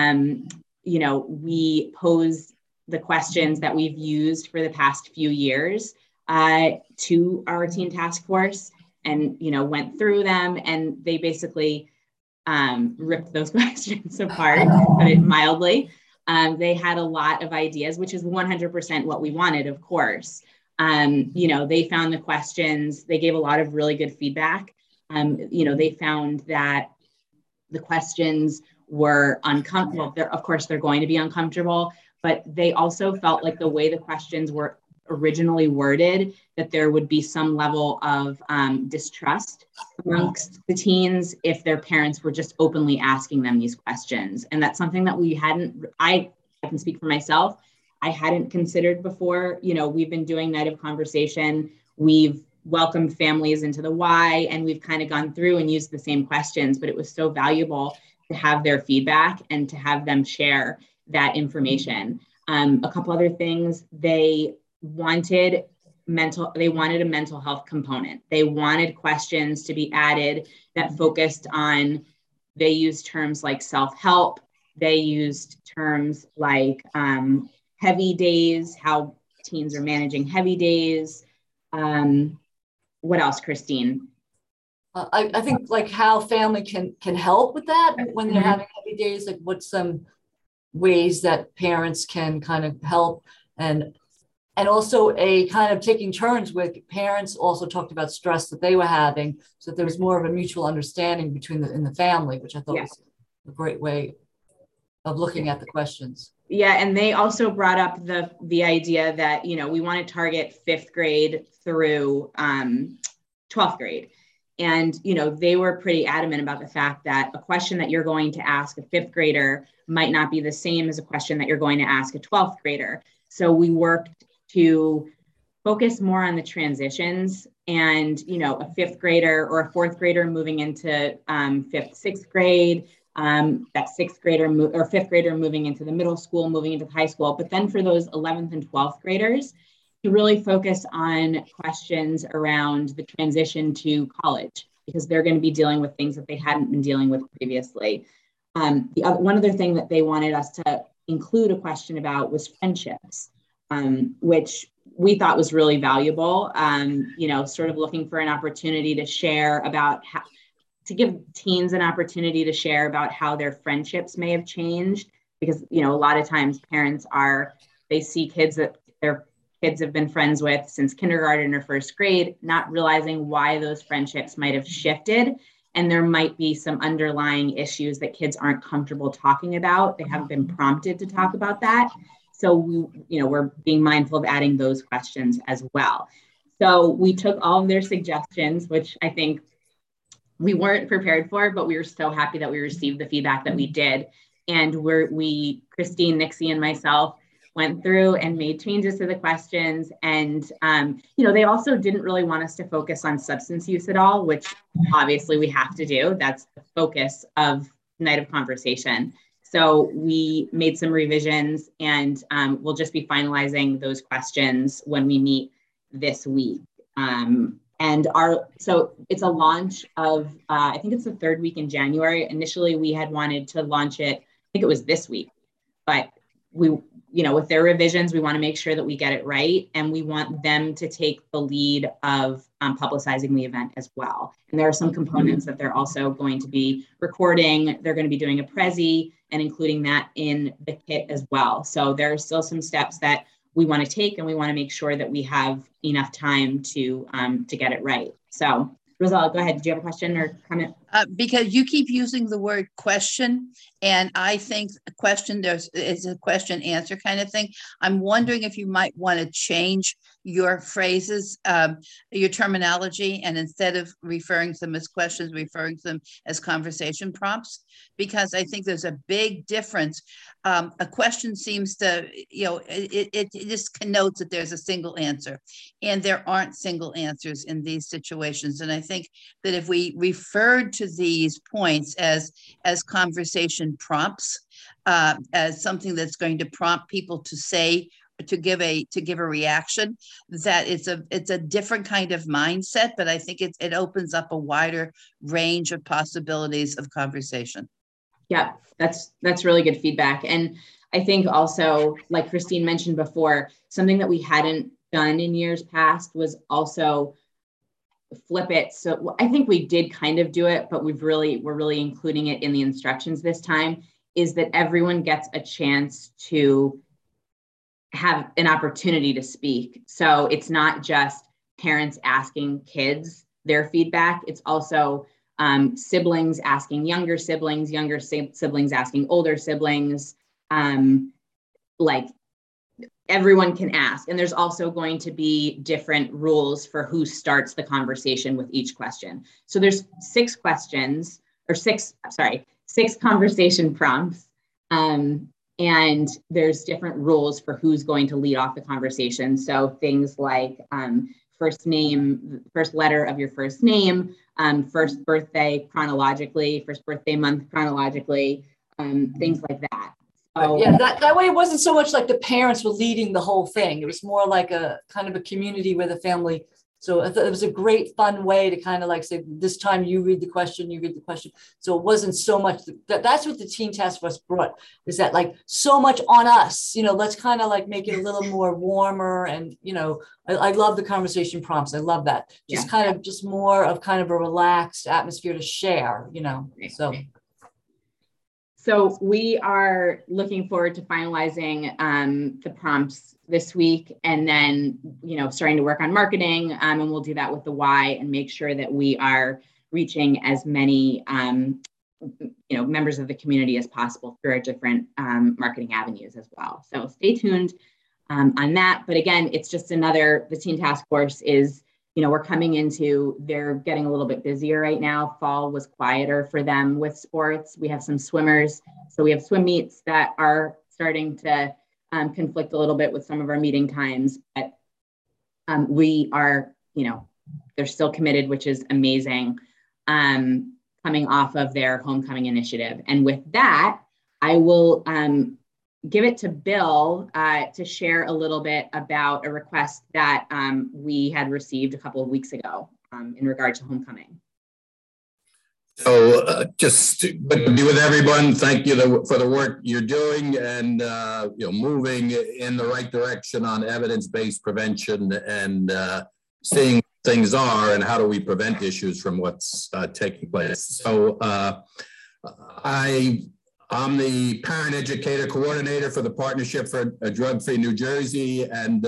we pose the questions that we've used for the past few years to our Teen Task Force and, went through them, and they basically ripped those questions apart, to put it mildly. They had a lot of ideas, which is 100% what we wanted, of course. They found the questions, they gave a lot of really good feedback. They found that the questions were uncomfortable. Of course, they're going to be uncomfortable, but they also felt like the way the questions were originally worded, that there would be some level of distrust amongst the teens if their parents were just openly asking them these questions. And that's something that I can speak for myself, I hadn't considered before. We've been doing Night of Conversation. We've welcomed families into the Y, and we've kind of gone through and used the same questions, but it was so valuable to have their feedback and to have them share that information. A couple other things, they wanted a mental health component. They wanted questions to be added that focused on, they used terms like self-help. They used terms like heavy days, how teens are managing heavy days. What else, Christine? I think like how family can help with that when they're having heavy days, like what's some ways that parents can kind of help, and also a kind of taking turns with parents also talked about stress that they were having, so that there was more of a mutual understanding in the family, which I thought was a great way of looking at the questions. Yeah, and they also brought up the idea that, we want to target 5th grade through 12th grade. And, they were pretty adamant about the fact that a question that you're going to ask a 5th grader might not be the same as a question that you're going to ask a 12th grader. So we worked to focus more on the transitions and, a 5th grader or a 4th grader moving into 5th, 6th grade, that 6th grader or 5th grader moving into the middle school, moving into high school. But then for those 11th and 12th graders, to really focus on questions around the transition to college, because they're going to be dealing with things that they hadn't been dealing with previously. One other thing that they wanted us to include a question about was friendships, which we thought was really valuable. Sort of looking for an opportunity to share about to give teens an opportunity to share about how their friendships may have changed, because, a lot of times parents they see kids that their kids have been friends with since kindergarten or 1st grade, not realizing why those friendships might have shifted. And there might be some underlying issues that kids aren't comfortable talking about. They haven't been prompted to talk about that. So we're being mindful of adding those questions as well. So we took all of their suggestions, which I think we weren't prepared for, but we were so happy that we received the feedback that we did. And Christine, Nixie, and myself went through and made changes to the questions. And, they also didn't really want us to focus on substance use at all, which obviously we have to do. That's the focus of Night of Conversation. So we made some revisions, and we'll just be finalizing those questions when we meet this week. So it's a launch of, I think it's the 3rd week in January. Initially, we had wanted to launch it, I think it was this week, but with their revisions, we want to make sure that we get it right. And we want them to take the lead of publicizing the event as well. And there are some components that they're also going to be recording. They're going to be doing a Prezi and including that in the kit as well. So there are still some steps that we want to take, and we want to make sure that we have enough time to get it right. So Rosella, go ahead. Did you have a question or comment? Because you keep using the word question, and I think a question is a question answer kind of thing. I'm wondering if you might want to change your phrases, your terminology, and instead of referring to them as questions, referring to them as conversation prompts, because I think there's a big difference. A question seems to, it just connotes that there's a single answer, and there aren't single answers in these situations. And I think that if we referred to these points as conversation prompts, as something that's going to prompt people to say, to give a reaction, that it's a different kind of mindset, but I think it opens up a wider range of possibilities of conversation. Yeah, that's really good feedback. And I think also, like Christine mentioned before, something that we hadn't done in years past was also flip it. So I think we did kind of do it, but we're really including it in the instructions this time, is that everyone gets a chance to have an opportunity to speak. So it's not just parents asking kids their feedback. It's also siblings asking younger siblings asking older siblings. Like everyone can ask. And there's also going to be different rules for who starts the conversation with each question. So there's six conversation prompts. And there's different rules for who's going to lead off the conversation. So things like first name, first letter of your first name, first birthday chronologically, first birthday month chronologically, things like that. So, yeah, that way it wasn't so much like the parents were leading the whole thing. It was more like a kind of a community with a family. So I thought it was a great, fun way to kind of like say, this time you read the question, you read the question. So it wasn't so much that's what the Teen Task Force brought, is that like so much on us, let's kind of like make it a little more warmer. And, I love the conversation prompts. I love that. Just kind of just more of kind of a relaxed atmosphere to share, So we are looking forward to finalizing the prompts this week, and then, starting to work on marketing, and we'll do that with the Y and make sure that we are reaching as many, members of the community as possible through our different marketing avenues as well. So stay tuned on that. But again, it's just the Teen Task Force is, we're coming into, they're getting a little bit busier right now. Fall was quieter for them with sports. We have some swimmers. So we have swim meets that are starting to conflict a little bit with some of our meeting times, but we are, they're still committed, which is amazing, coming off of their homecoming initiative. And with that, I will give it to Bill to share a little bit about a request that we had received a couple of weeks ago in regard to homecoming. So just good to be with everyone. Thank you for the work you're doing and moving in the right direction on evidence-based prevention and seeing things are and how do we prevent issues from what's taking place. So I'm the parent educator coordinator for the Partnership for a Drug-Free New Jersey, and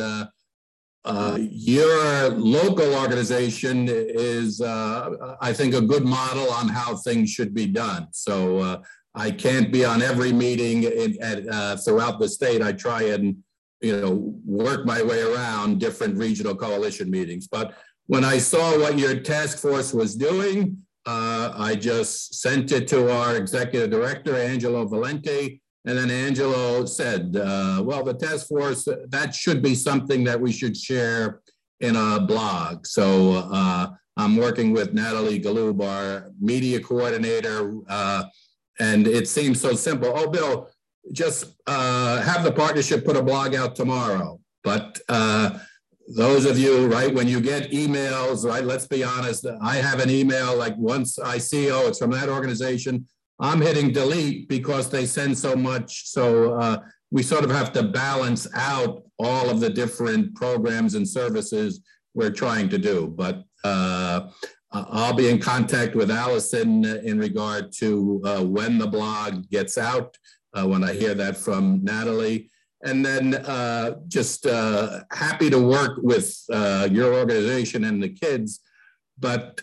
your local organization is, I think, a good model on how things should be done. So I can't be on every meeting throughout the state. I try and work my way around different regional coalition meetings. But when I saw what your task force was doing, I just sent it to our executive director, Angelo Valente, and then Angelo said, well, the task force, that should be something that we should share in a blog. So I'm working with Natalie Galoob, our media coordinator, and it seems so simple. Oh, Bill, just have the partnership put a blog out tomorrow. But those of you, right, when you get emails, right, let's be honest, I have an email, like once I see, oh, it's from that organization, I'm hitting delete because they send so much. So we sort of have to balance out all of the different programs and services we're trying to do. But I'll be in contact with Allison in regard to when the blog gets out, when I hear that from Natalie. And then just happy to work with your organization and the kids. But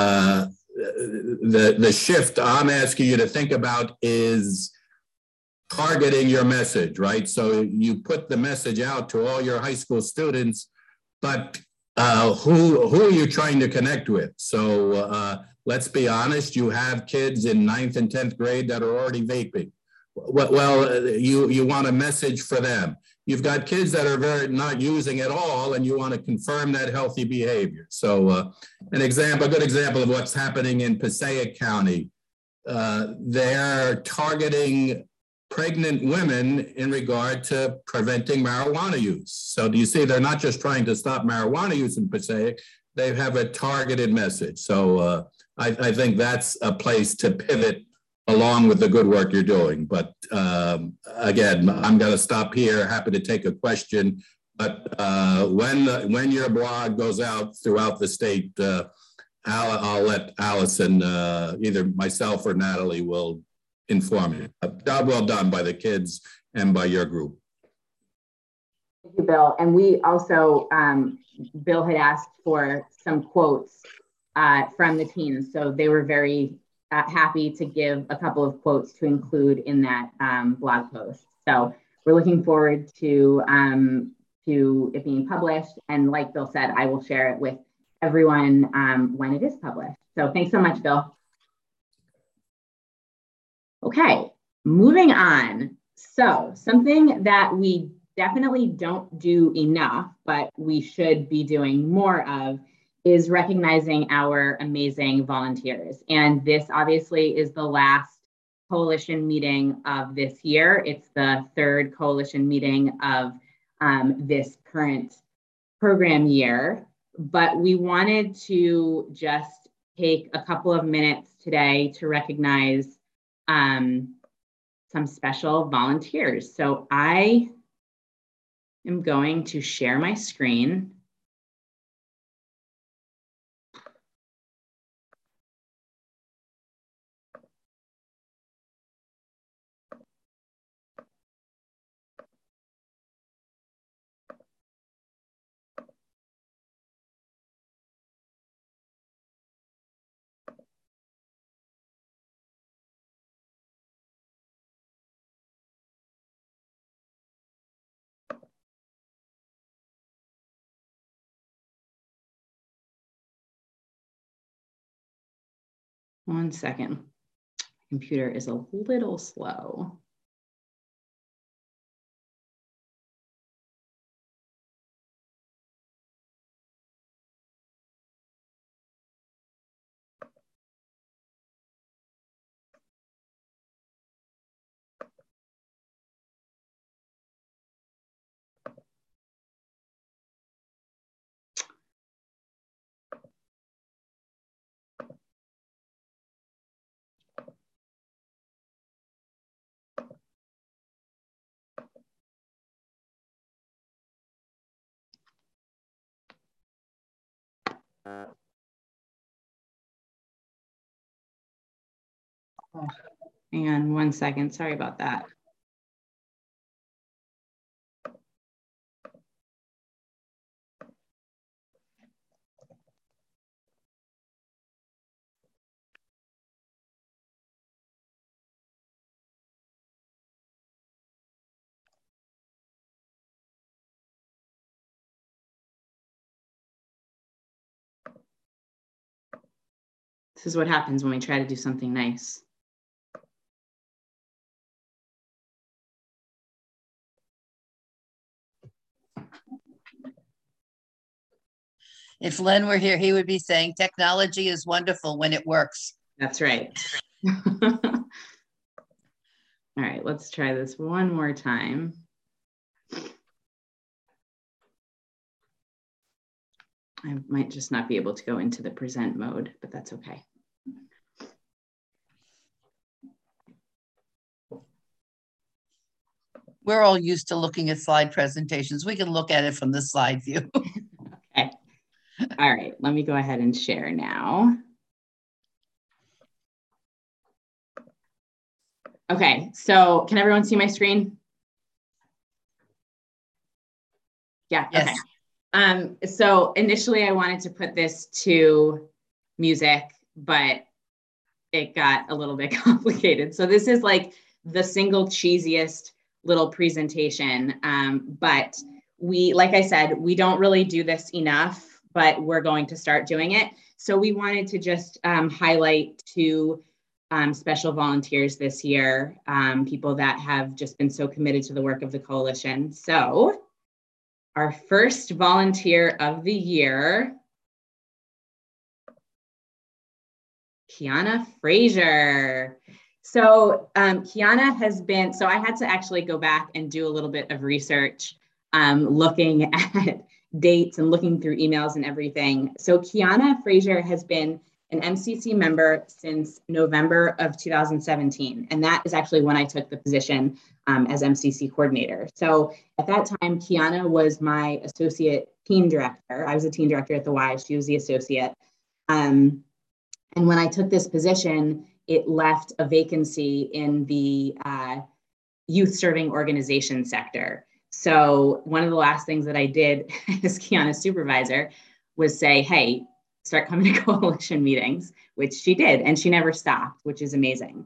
the shift I'm asking you to think about is targeting your message, right? So you put the message out to all your high school students, but who are you trying to connect with? So let's be honest, you have kids in 9th and 10th grade that are already vaping. Well, you want a message for them. You've got kids that are not using at all, and you want to confirm that healthy behavior. So a good example of what's happening in Passaic County, they're targeting pregnant women in regard to preventing marijuana use. So do you see, they're not just trying to stop marijuana use in Passaic, they have a targeted message. So I think that's a place to pivot along with the good work you're doing. But again, I'm going to stop here. Happy to take a question. But when your blog goes out throughout the state, I'll let Allison, either myself or Natalie will inform you. A job well done by the kids and by your group. Thank you, Bill. And we also, Bill had asked for some quotes from the teens. So they were very happy to give a couple of quotes to include in that blog post. So we're looking forward to it being published. And like Bill said, I will share it with everyone when it is published. So thanks so much, Bill. Okay, moving on. So something that we definitely don't do enough, but we should be doing more of, is recognizing our amazing volunteers. And this obviously is the last coalition meeting of this year. It's the third coalition meeting of this current program year. But we wanted to just take a couple of minutes today to recognize some special volunteers. So I am going to share my screen. One second. Computer is a little slow. Hang on 1 second. Sorry about that. This is what happens when we try to do something nice. If Len were here, he would be saying technology is wonderful when it works. That's right. All right, let's try this one more time. I might just not be able to go into the present mode, but that's okay. We're all used to looking at slide presentations. We can look at it from the slide view. Okay. All right, let me go ahead and share now. Okay, so can everyone see my screen? Yeah. Yes. Okay. So initially I wanted to put this to music, but it got a little bit complicated. So this is like the single cheesiest little presentation. But like I said, we don't really do this enough, but we're going to start doing it. So we wanted to just highlight two special volunteers this year, people that have just been so committed to the work of the coalition. So our first volunteer of the year, Kiana Frazier. So Kiana has been, so I had to actually go back and do a little bit of research, looking at dates and looking through emails and everything. So Kiana Frazier has been an MCC member since November of 2017. And that is actually when I took the position as MCC coordinator. So at that time, Kiana was my associate teen director. I was a teen director at the Y, she was the associate. And when I took this position, it left a vacancy in the youth serving organization sector. So one of the last things that I did as Kiana's supervisor was say, hey, start coming to coalition meetings, which she did, and she never stopped, which is amazing.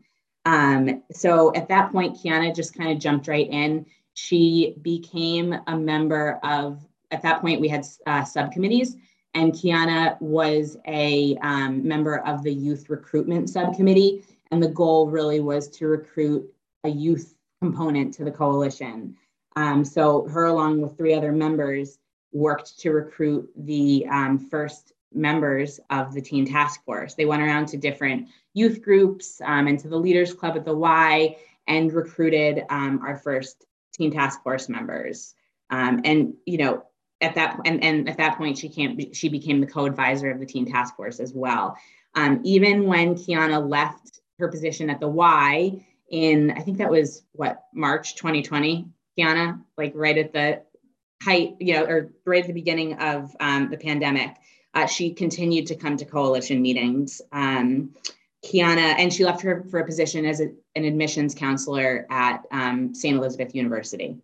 So at that point, Kiana just kind of jumped right in. She became a member of, at that point we had subcommittees, and Kiana was a member of the youth recruitment subcommittee. And the goal really was to recruit a youth component to the coalition. So her, along with 3 other members, worked to recruit the first members of the Teen Task Force. They went around to different youth groups and to the Leaders Club at the Y and recruited our first Teen Task Force members. And, you know, at that point, she became the co-advisor of the Teen Task Force as well. Even when Kiana left her position at the Y in, I think that was March 2020, Kiana, like right at the height, or right at the beginning of the pandemic, she continued to come to coalition meetings. Kiana, and she left her for a position as an admissions counselor at St. Elizabeth University.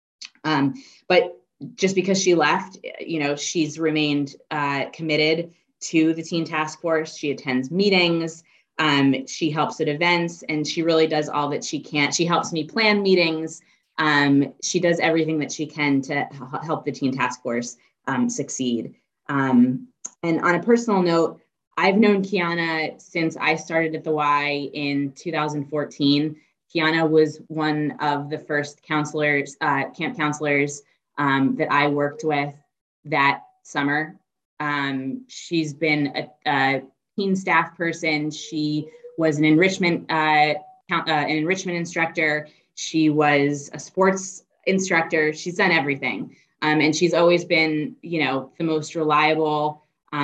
But just because she left, she's remained committed to the Teen Task Force. She attends meetings, she helps at events, and she really does all that she can. She helps me plan meetings. She does everything that she can to help the Teen Task Force succeed. And on a personal note, I've known Kiana since I started at the Y in 2014. Kiana was one of the first counselors, camp counselors that I worked with that summer. She's been a teen staff person. She was an enrichment instructor. She was a sports instructor. She's done everything. And she's always been, the most reliable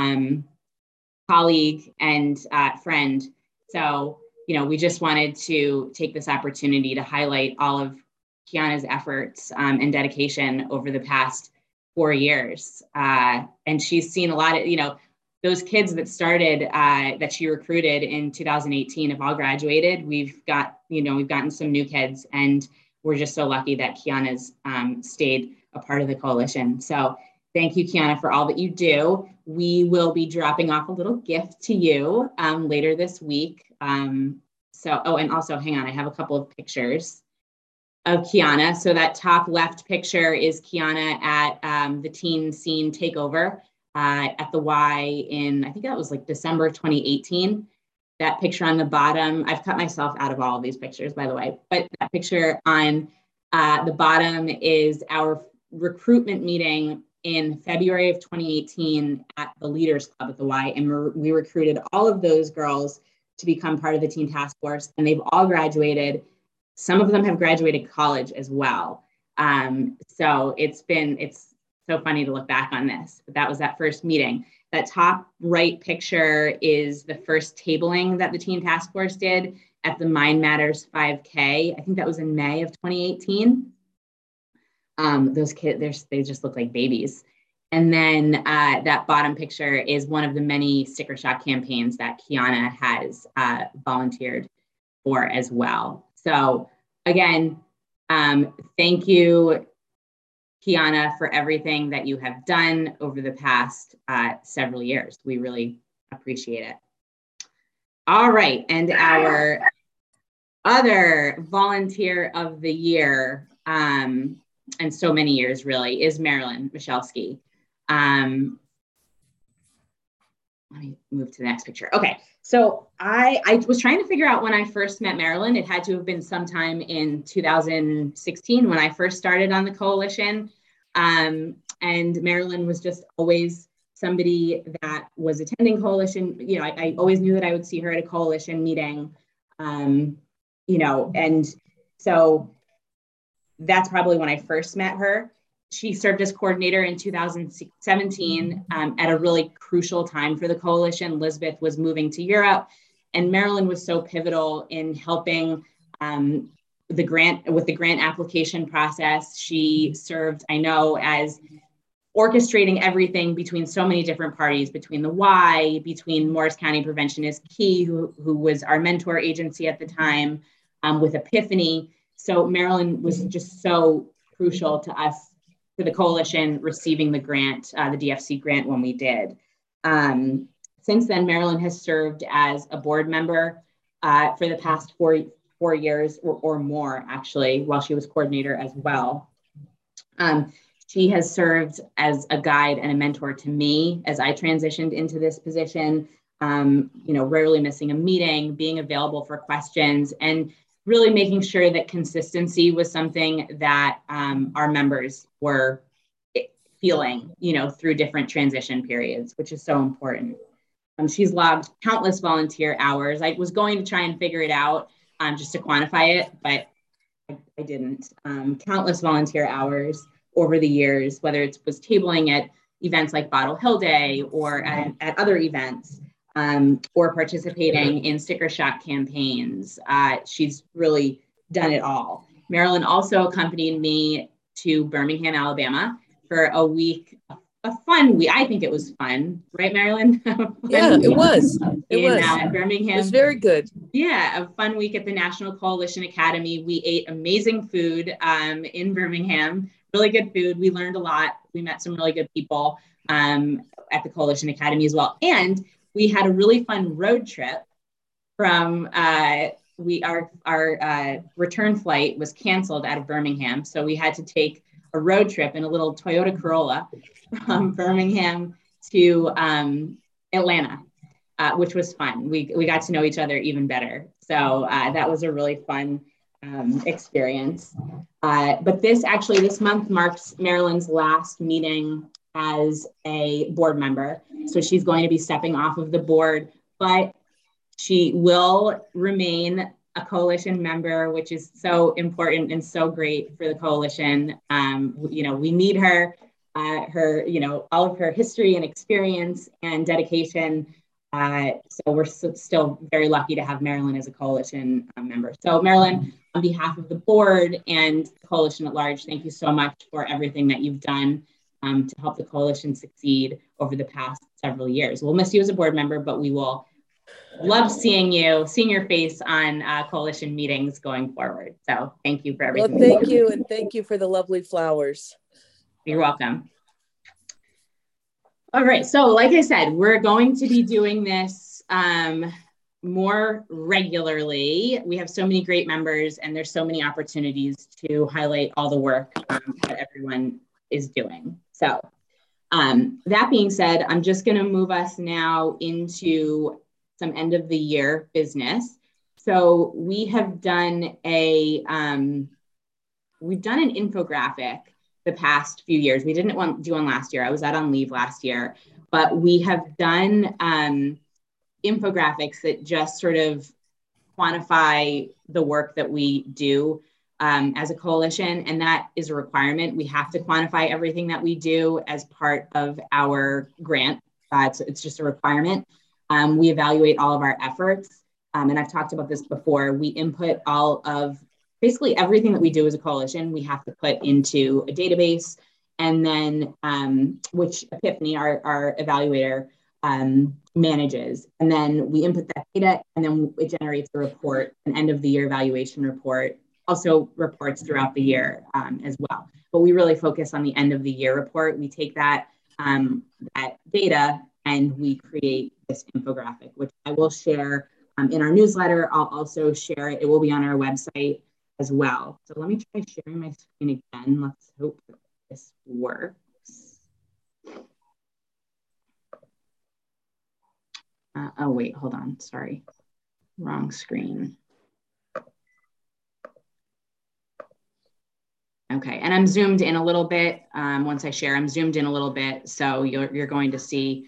colleague and friend. So, we just wanted to take this opportunity to highlight all of Kiana's efforts and dedication over the past 4 years. And she's seen a lot of, those kids that started, that she recruited in 2018 have all graduated. We've gotten some new kids, and we're just so lucky that Kiana's stayed a part of the coalition. So thank you, Kiana, for all that you do. We will be dropping off a little gift to you later this week. And also, hang on, I have a couple of pictures of Kiana. So that top left picture is Kiana at the Teen Scene Takeover at the Y in, I think that was like December 2018. That picture on the bottom, I've cut myself out of all of these pictures, by the way, but that picture on the bottom is our recruitment meeting in February of 2018 at the Leaders Club at the Y. And we recruited all of those girls to become part of the Teen Task Force, and they've all graduated. Some of them have graduated college as well. So it's so funny to look back on this, but that was that first meeting. That top right picture is the first tabling that the Teen Task Force did at the Mind Matters 5K. I think that was in May of 2018. Those kids, they just look like babies. And then that bottom picture is one of the many sticker shock campaigns that Kiana has volunteered for as well. So again, thank you, Kiana, for everything that you have done over the past several years. We really appreciate it. All right, and our other volunteer of the year, and so many years really, is Marilyn Michalski. Let me move to the next picture. Okay, so I was trying to figure out when I first met Marilyn. It had to have been sometime in 2016 when I first started on the coalition. And Marilyn was just always somebody that was attending coalition. You know, I always knew that I would see her at a coalition meeting, you know, and so that's probably when I first met her. She served as coordinator in 2017 at a really crucial time for the coalition. Elizabeth was moving to Europe, and Marilyn was so pivotal in helping with the grant application process. She served, I know, as orchestrating everything between so many different parties, between the Y, between Morris County Prevention is Key, who was our mentor agency at the time, with Epiphany. So Marilyn was just so crucial to us, to the coalition receiving the grant, the DFC grant when we did. Since then, Marilyn has served as a board member for the past four years or more, actually, while she was coordinator as well. She has served as a guide and a mentor to me as I transitioned into this position, you know, rarely missing a meeting, being available for questions, and really making sure that consistency was something that our members were feeling, you know, through different transition periods, which is so important. She's logged countless volunteer hours. I was going to try and figure it out just to quantify it, but I didn't. Countless volunteer hours over the years, whether it was tabling at events like Bottle Hill Day or at other events, or participating in sticker shock campaigns. She's really done it all. Marilyn also accompanied me to Birmingham, Alabama for a week, a fun week. I think it was fun, right, Marilyn? Yeah, it was. It was. Birmingham. It was very good. Yeah, a fun week at the National Coalition Academy. We ate amazing food in Birmingham, really good food. We learned a lot. We met some really good people at the Coalition Academy as well. And we had a really fun road trip from, our return flight was canceled out of Birmingham. So we had to take a road trip in a little Toyota Corolla from Birmingham to Atlanta, which was fun. We got to know each other even better. So that was a really fun experience. But this month marks Marilyn's last meeting as a board member. So she's going to be stepping off of the board, but she will remain a coalition member, which is so important and so great for the coalition. You know, we need her, you know, all of her history and experience and dedication. So we're still very lucky to have Marilyn as a coalition member. So Marilyn, on behalf of the board and the coalition at large, thank you so much for everything that you've done to help the coalition succeed over the past several years. We'll miss you as a board member, but we will love seeing your face on coalition meetings going forward. So thank you for everything. Well, thank you. And thank you for the lovely flowers. You're welcome. All right, so like I said, we're going to be doing this more regularly. We have so many great members and there's so many opportunities to highlight all the work that everyone is doing. So that being said, I'm just gonna move us now into some end of the year business. So we have done an infographic the past few years. We didn't do one last year. I was out on leave last year, but we have done infographics that just sort of quantify the work that we do as a coalition, and that is a requirement. We have to quantify everything that we do as part of our grant. It's just a requirement. We evaluate all of our efforts, and I've talked about this before. We input all of basically everything that we do as a coalition. We have to put into a database, and then which Epiphany, our evaluator, manages. And then we input that data, and then it generates a report, an end of the year evaluation report, also reports throughout the year as well. but we really focus on the end of the year report. We take that, that data and we create this infographic, which I will share in our newsletter. I'll also share it. It will be on our website as well. So let me try sharing my screen again. Let's hope that this works. Oh, wait, hold on. Sorry. Wrong screen. Okay, and I'm zoomed in a little bit. Once I share, I'm zoomed in a little bit. So you're going to see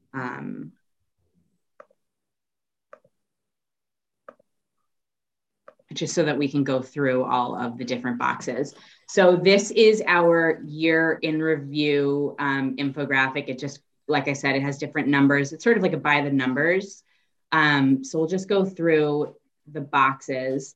just so that we can go through all of the different boxes. So this is our year in review infographic. It just, like I said, it has different numbers. It's sort of like a by the numbers. So we'll just go through the boxes.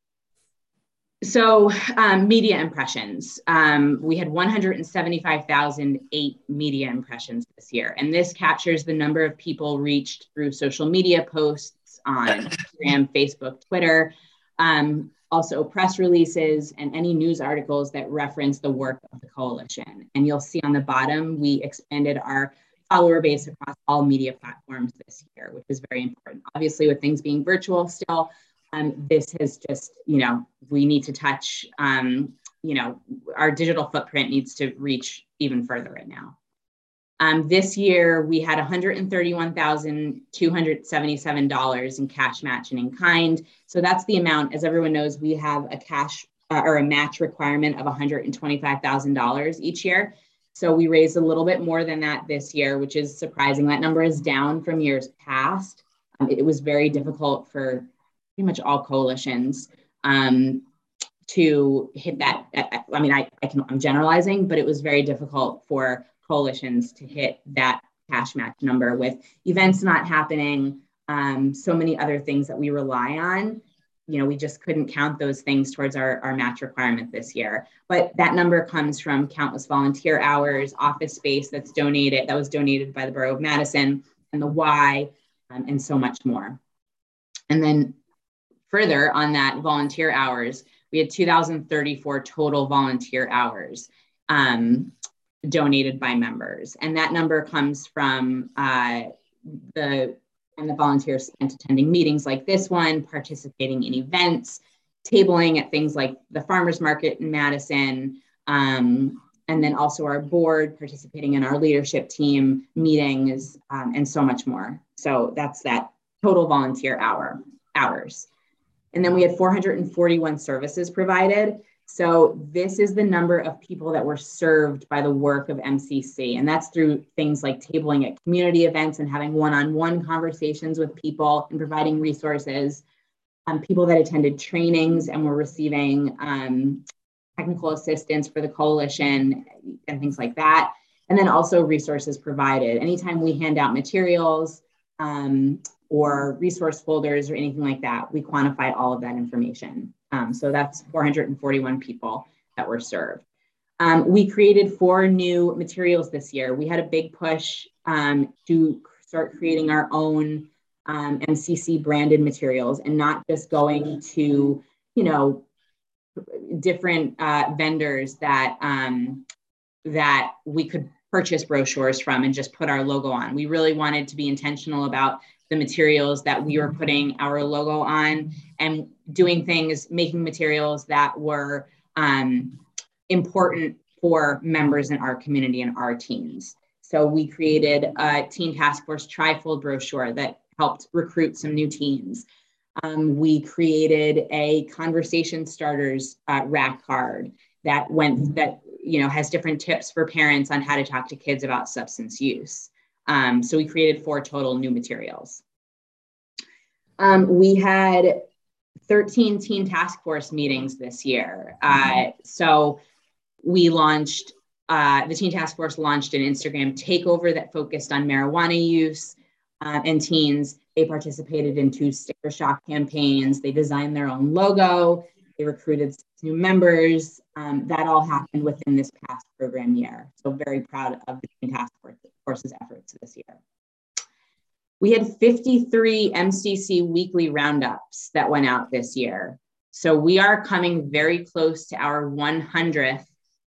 So media impressions. We had 175,008 media impressions this year. And this captures the number of people reached through social media posts on Instagram, Facebook, Twitter, also press releases and any news articles that reference the work of the coalition. And you'll see on the bottom, we expanded our follower base across all media platforms this year, which is very important. Obviously, with things being virtual still, this has just, we need to touch, our digital footprint needs to reach even further right now. This year, we had $131,277 in cash match and in kind. So that's the amount. As everyone knows, we have a cash or a match requirement of $125,000 each year. So we raised a little bit more than that this year, which is surprising. That number is down from years past. It was very difficult for pretty much all coalitions to hit that. I mean, I'm generalizing, but it was very difficult for coalitions to hit that cash match number with events not happening, so many other things that we rely on. We just couldn't count those things towards our match requirement this year. But that number comes from countless volunteer hours, office space that was donated by the Borough of Madison, and the Y, and so much more. And then further on that volunteer hours, we had 2,034 total volunteer hours donated by members. And that number comes from the volunteers spent attending meetings like this one, participating in events, tabling at things like the farmers market in Madison, and then also our board, participating in our leadership team meetings, and so much more. So that's that total volunteer hours. And then we had 441 services provided. So this is the number of people that were served by the work of MCC. And that's through things like tabling at community events and having one-on-one conversations with people and providing resources, people that attended trainings and were receiving technical assistance for the coalition and things like that. And then also resources provided. Anytime we hand out materials or resource folders or anything like that, we quantify all of that information. So that's 441 people that were served. We created 4 new materials this year. We had a big push to start creating our own MCC branded materials and not just going to, different vendors that we could purchase brochures from and just put our logo on. We really wanted to be intentional about the materials that we were putting our logo on and doing things, making materials that were important for members in our community and our teams. So we created a Teen Task Force Trifold brochure that helped recruit some new teens. We created a Conversation Starters rack card that has different tips for parents on how to talk to kids about substance use. So we created 4 total new materials. We had 13 Teen Task Force meetings this year. So we launched, the Teen Task Force launched an Instagram takeover that focused on marijuana use and teens. They participated in 2 sticker shock campaigns. They designed their own logo. They recruited 6 new members. That all happened within this past program year. So very proud of the Teen Task Force's efforts this year. We had 53 MCC weekly roundups that went out this year. So we are coming very close to our 100th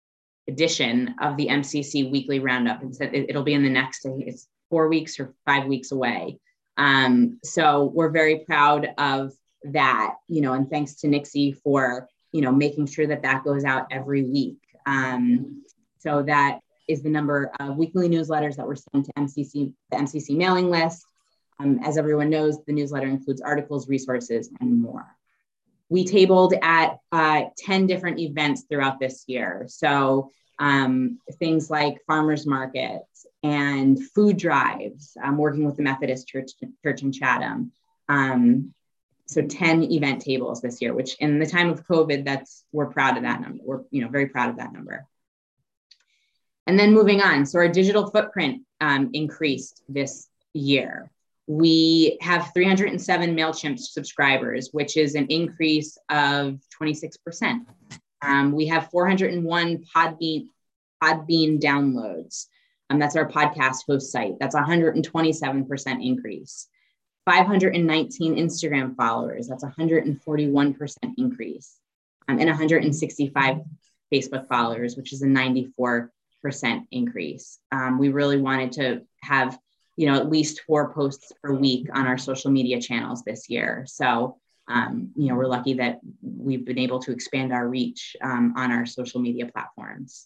edition of the MCC Weekly Roundup. And so it'll be in the next, I think it's 4 weeks or 5 weeks away. So we're very proud of that, you know, and thanks to Nixie for, you know, making sure that that goes out every week. So that is the number of weekly newsletters that were sent to MCC, the MCC mailing list. As everyone knows, the newsletter includes articles, resources, and more. We tabled at 10 different events throughout this year. So things like farmers markets and food drives, working with the Methodist Church in Chatham. So 10 event tables this year, which in the time of COVID, we're proud of that number. We're, you know, very proud of that number. And then moving on, so our digital footprint increased this year. We have 307 MailChimp subscribers, which is an increase of 26%. We have 401 Podbean downloads. That's our podcast host site. That's 127% increase. 519 Instagram followers. That's 141% increase. And 165 Facebook followers, which is a 94% increase. We really wanted to have, you know, at least 4 posts per week on our social media channels this year. So, you know, we're lucky that we've been able to expand our reach on our social media platforms.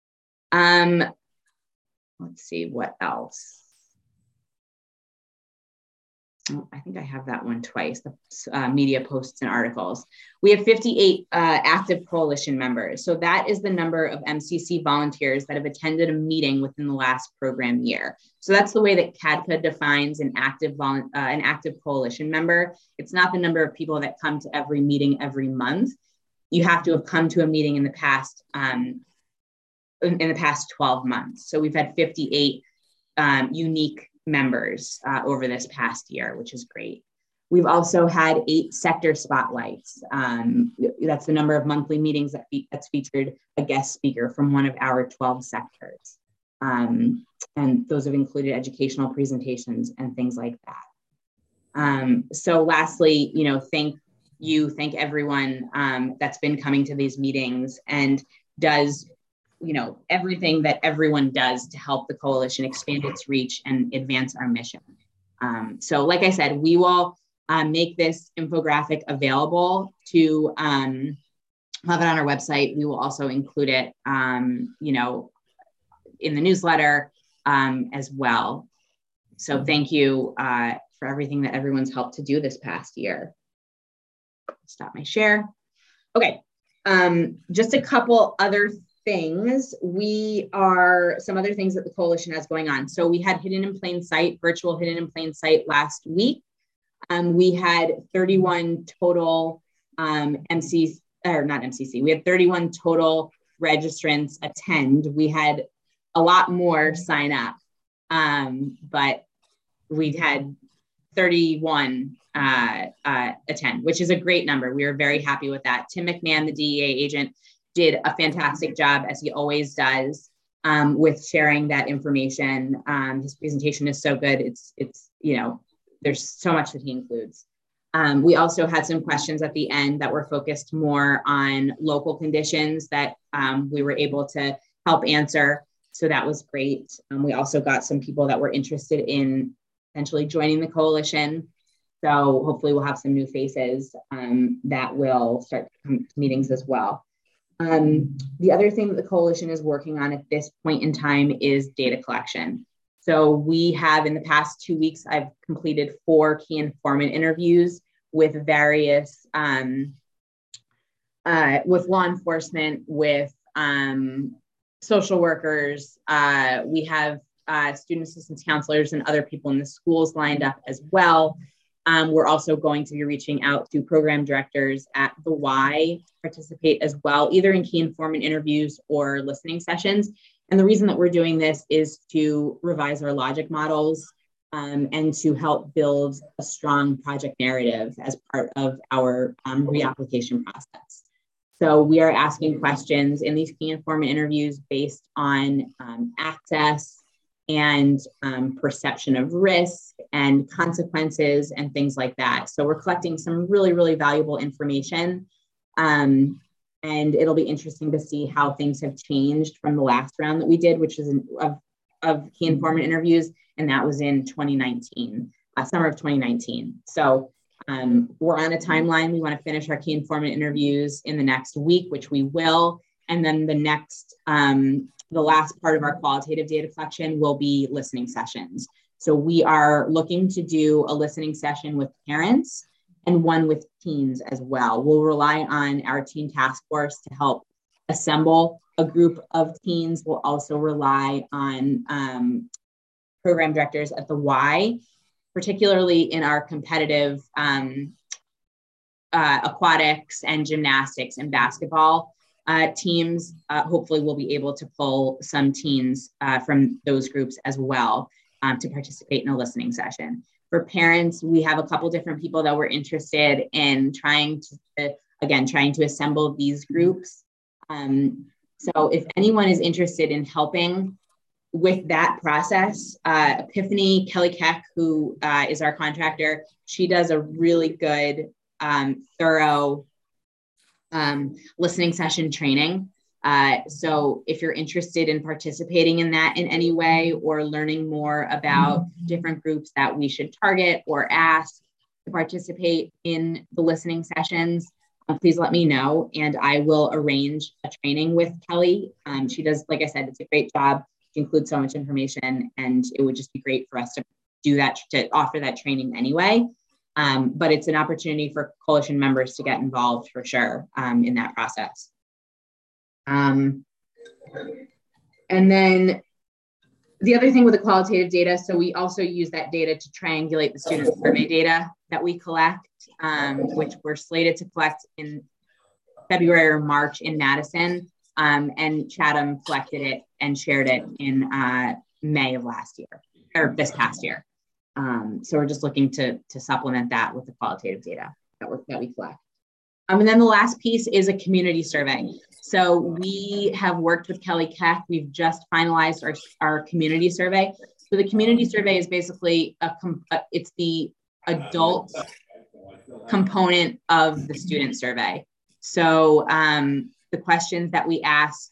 Let's see what else. Oh, I think I have that one twice, the media posts and articles. We have 58 active coalition members. So that is the number of MCC volunteers that have attended a meeting within the last program year. So that's the way that CADCA defines an active coalition member. It's not the number of people that come to every meeting every month. You have to have come to a meeting in the past 12 months. So we've had 58 unique members over this past year, which is great. We've also had 8 sector spotlights. That's the number of monthly meetings that's featured a guest speaker from one of our 12 sectors. And those have included educational presentations and things like that. So lastly, you know, thank everyone that's been coming to these meetings and does, you know, everything that everyone does to help the coalition expand its reach and advance our mission. So like I said, we will make this infographic available to have it on our website. We will also include it, you know, in the newsletter as well. So thank you for everything that everyone's helped to do this past year. Stop my share. Okay, just a couple other things. Some other things that the coalition has going on. So we had Hidden in Plain Sight, virtual Hidden in Plain Sight last week. We had 31 total we had 31 total registrants attend. We had a lot more sign up, but we had 31 attend, which is a great number. We are very happy with that. Tim McMahon, the DEA agent, did a fantastic job, as he always does, with sharing that information. His presentation is so good. It's you know, there's so much that he includes. We also had some questions at the end that were focused more on local conditions that we were able to help answer. So that was great. We also got some people that were interested in potentially joining the coalition. So hopefully we'll have some new faces that will start to come to meetings as well. The other thing that the coalition is working on at this point in time is data collection. So we have, in the past 2 weeks, I've completed 4 key informant interviews with various, with law enforcement, with social workers. We have student assistance counselors and other people in the schools lined up as well. We're also going to be reaching out to program directors at the Y to participate as well, either in key informant interviews or listening sessions. And the reason that we're doing this is to revise our logic models and to help build a strong project narrative as part of our reapplication process. So we are asking questions in these key informant interviews based on access and perception of risk and consequences and things like that. So we're collecting some really, really valuable information. And And it'll be interesting to see how things have changed from the last round that we did, which is of key informant interviews. And that was in 2019, summer of 2019. So we're on a timeline. We want to finish our key informant interviews in the next week, which we will. And then the last part of our qualitative data collection will be listening sessions. So we are looking to do a listening session with parents and one with teens as well. We'll rely on our teen task force to help assemble a group of teens. We'll also rely on program directors at the Y, particularly in our competitive aquatics and gymnastics and basketball teams. Hopefully we'll be able to pull some teens from those groups as well to participate in a listening session. For parents, we have a couple different people that we're interested in trying to assemble these groups. So if anyone is interested in helping with that process, Epiphany Kelly Keck, who is our contractor, she does a really good, thorough listening session training. So if you're interested in participating in that in any way or learning more about different groups that we should target or ask to participate in the listening sessions, please let me know and I will arrange a training with Kelly. She does, like I said, it's a great job. She includes so much information and it would just be great for us to do that, to offer that training anyway. But it's an opportunity for coalition members to get involved for sure in that process. And then the other thing with the qualitative data, so we also use that data to triangulate the student survey data that we collect, which we're slated to collect in February or March in Madison, and Chatham collected it and shared it in May of last year, or this past year. So we're just looking to supplement that with the qualitative data that we collect. And then the last piece is a community survey. So we have worked with Kelly Keck. We've just finalized our community survey. So the community survey is basically it's the adult component of the student survey. So the questions that we ask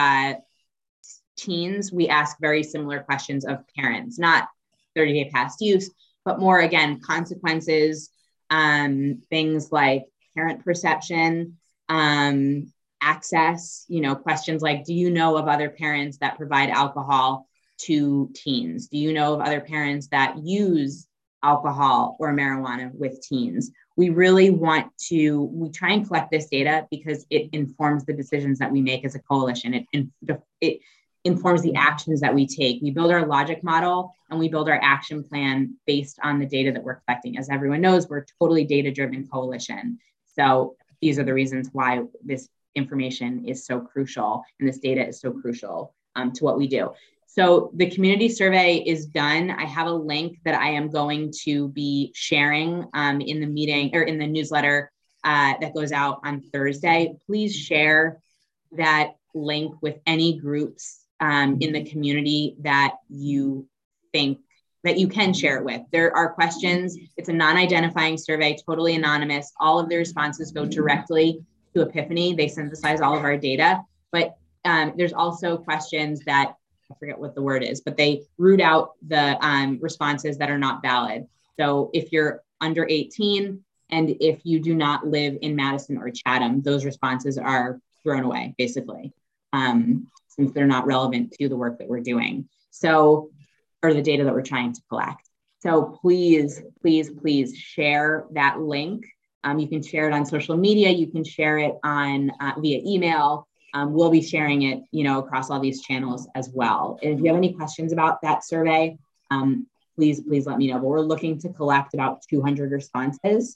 teens, we ask very similar questions of parents, not 30-day past use, but more, again, consequences, things like parent perception, access, questions like, do you know of other parents that provide alcohol to teens? Do you know of other parents that use alcohol or marijuana with teens? We really we try and collect this data because it informs the decisions that we make as a coalition. It informs the actions that we take. We build our logic model and we build our action plan based on the data that we're collecting. As everyone knows, we're a totally data-driven coalition. So these are the reasons why this information is so crucial and this data is so crucial to what we do. So the community survey is done. I have a link that I am going to be sharing in the meeting or in the newsletter that goes out on Thursday. Please share that link with any groups in the community that you think that you can share it with. There are questions. It's a non-identifying survey, totally anonymous. All of the responses go directly to Epiphany. They synthesize all of our data, but there's also questions that, I forget what the word is, but they root out the responses that are not valid. So if you're under 18 and if you do not live in Madison or Chatham, those responses are thrown away, basically, since they're not relevant to the work that we're doing. So, or the data that we're trying to collect. So please, please, please share that link. You can share it on social media. You can share it on via email. We'll be sharing it, across all these channels as well. And if you have any questions about that survey, please let me know. But we're looking to collect about 200 responses.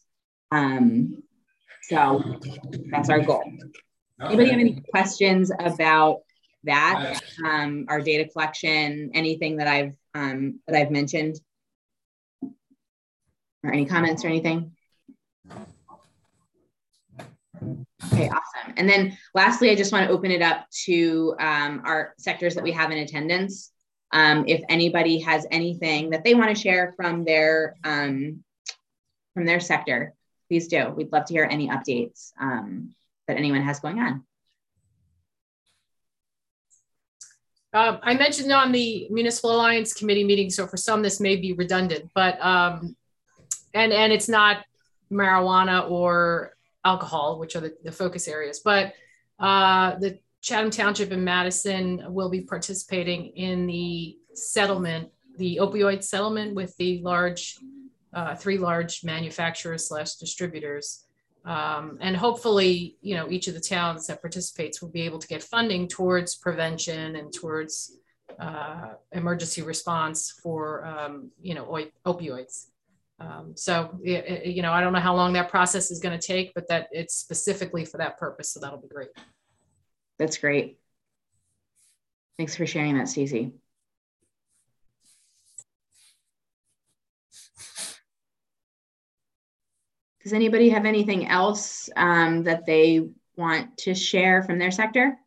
So that's our goal. Anybody have any questions about that? Our data collection, anything that I've mentioned, or any comments or anything? Okay, awesome. And then lastly, I just want to open it up to our sectors that we have in attendance. If anybody has anything that they want to share from their sector, please do. We'd love to hear any updates that anyone has going on. I mentioned on the Municipal Alliance Committee meeting, so for some this may be redundant, but and it's not marijuana or alcohol, which are the focus areas, but the Chatham Township and Madison will be participating in the settlement, the opioid settlement with the three large manufacturers / distributors. And hopefully, each of the towns that participates will be able to get funding towards prevention and towards emergency response for, opioids. So, I don't know how long that process is going to take, but that it's specifically for that purpose. So that'll be great. That's great. Thanks for sharing that, Stacey. Does anybody have anything else that they want to share from their sector?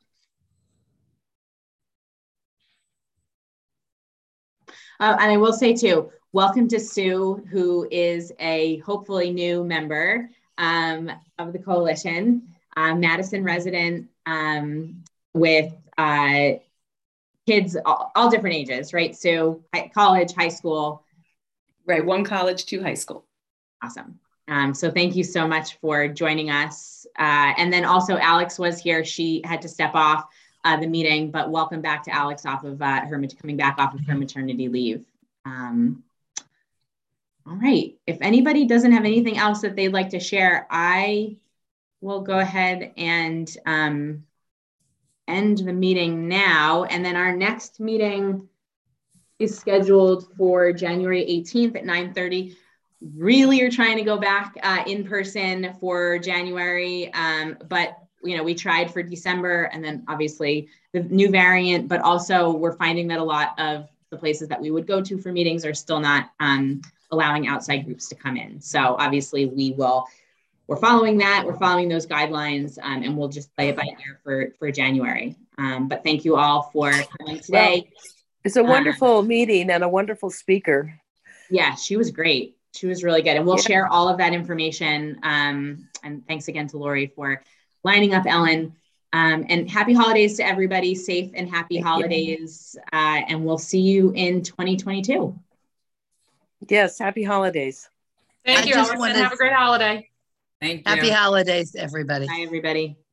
And I will say too, welcome to Sue, who is a hopefully new member of the coalition, Madison resident with kids all different ages, right? Sue, college, high school. Right, 1 college, 2 high school. Awesome. So thank you so much for joining us. And then also Alex was here. She had to step off the meeting, but welcome back to Alex off of coming back off of her maternity leave. All right. If anybody doesn't have anything else that they'd like to share, I will go ahead and end the meeting now. And then our next meeting is scheduled for January 18th at 9:30. Really are trying to go back in person for January, but we tried for December, and then obviously the new variant, but also we're finding that a lot of the places that we would go to for meetings are still not allowing outside groups to come in. So obviously we're following that, we're following those guidelines, and we'll just play it by ear for January. But thank you all for coming today. Well, it's a wonderful meeting and a wonderful speaker. Yeah, she was great. She was really good. And we'll share all of that information. And thanks again to Lori for lining up Ellen. And happy holidays to everybody. Safe and happy holidays. And we'll see you in 2022. Yes, happy holidays. Thank you, Allison. Have a great holiday. Thank you. Happy holidays, everybody. Bye, everybody.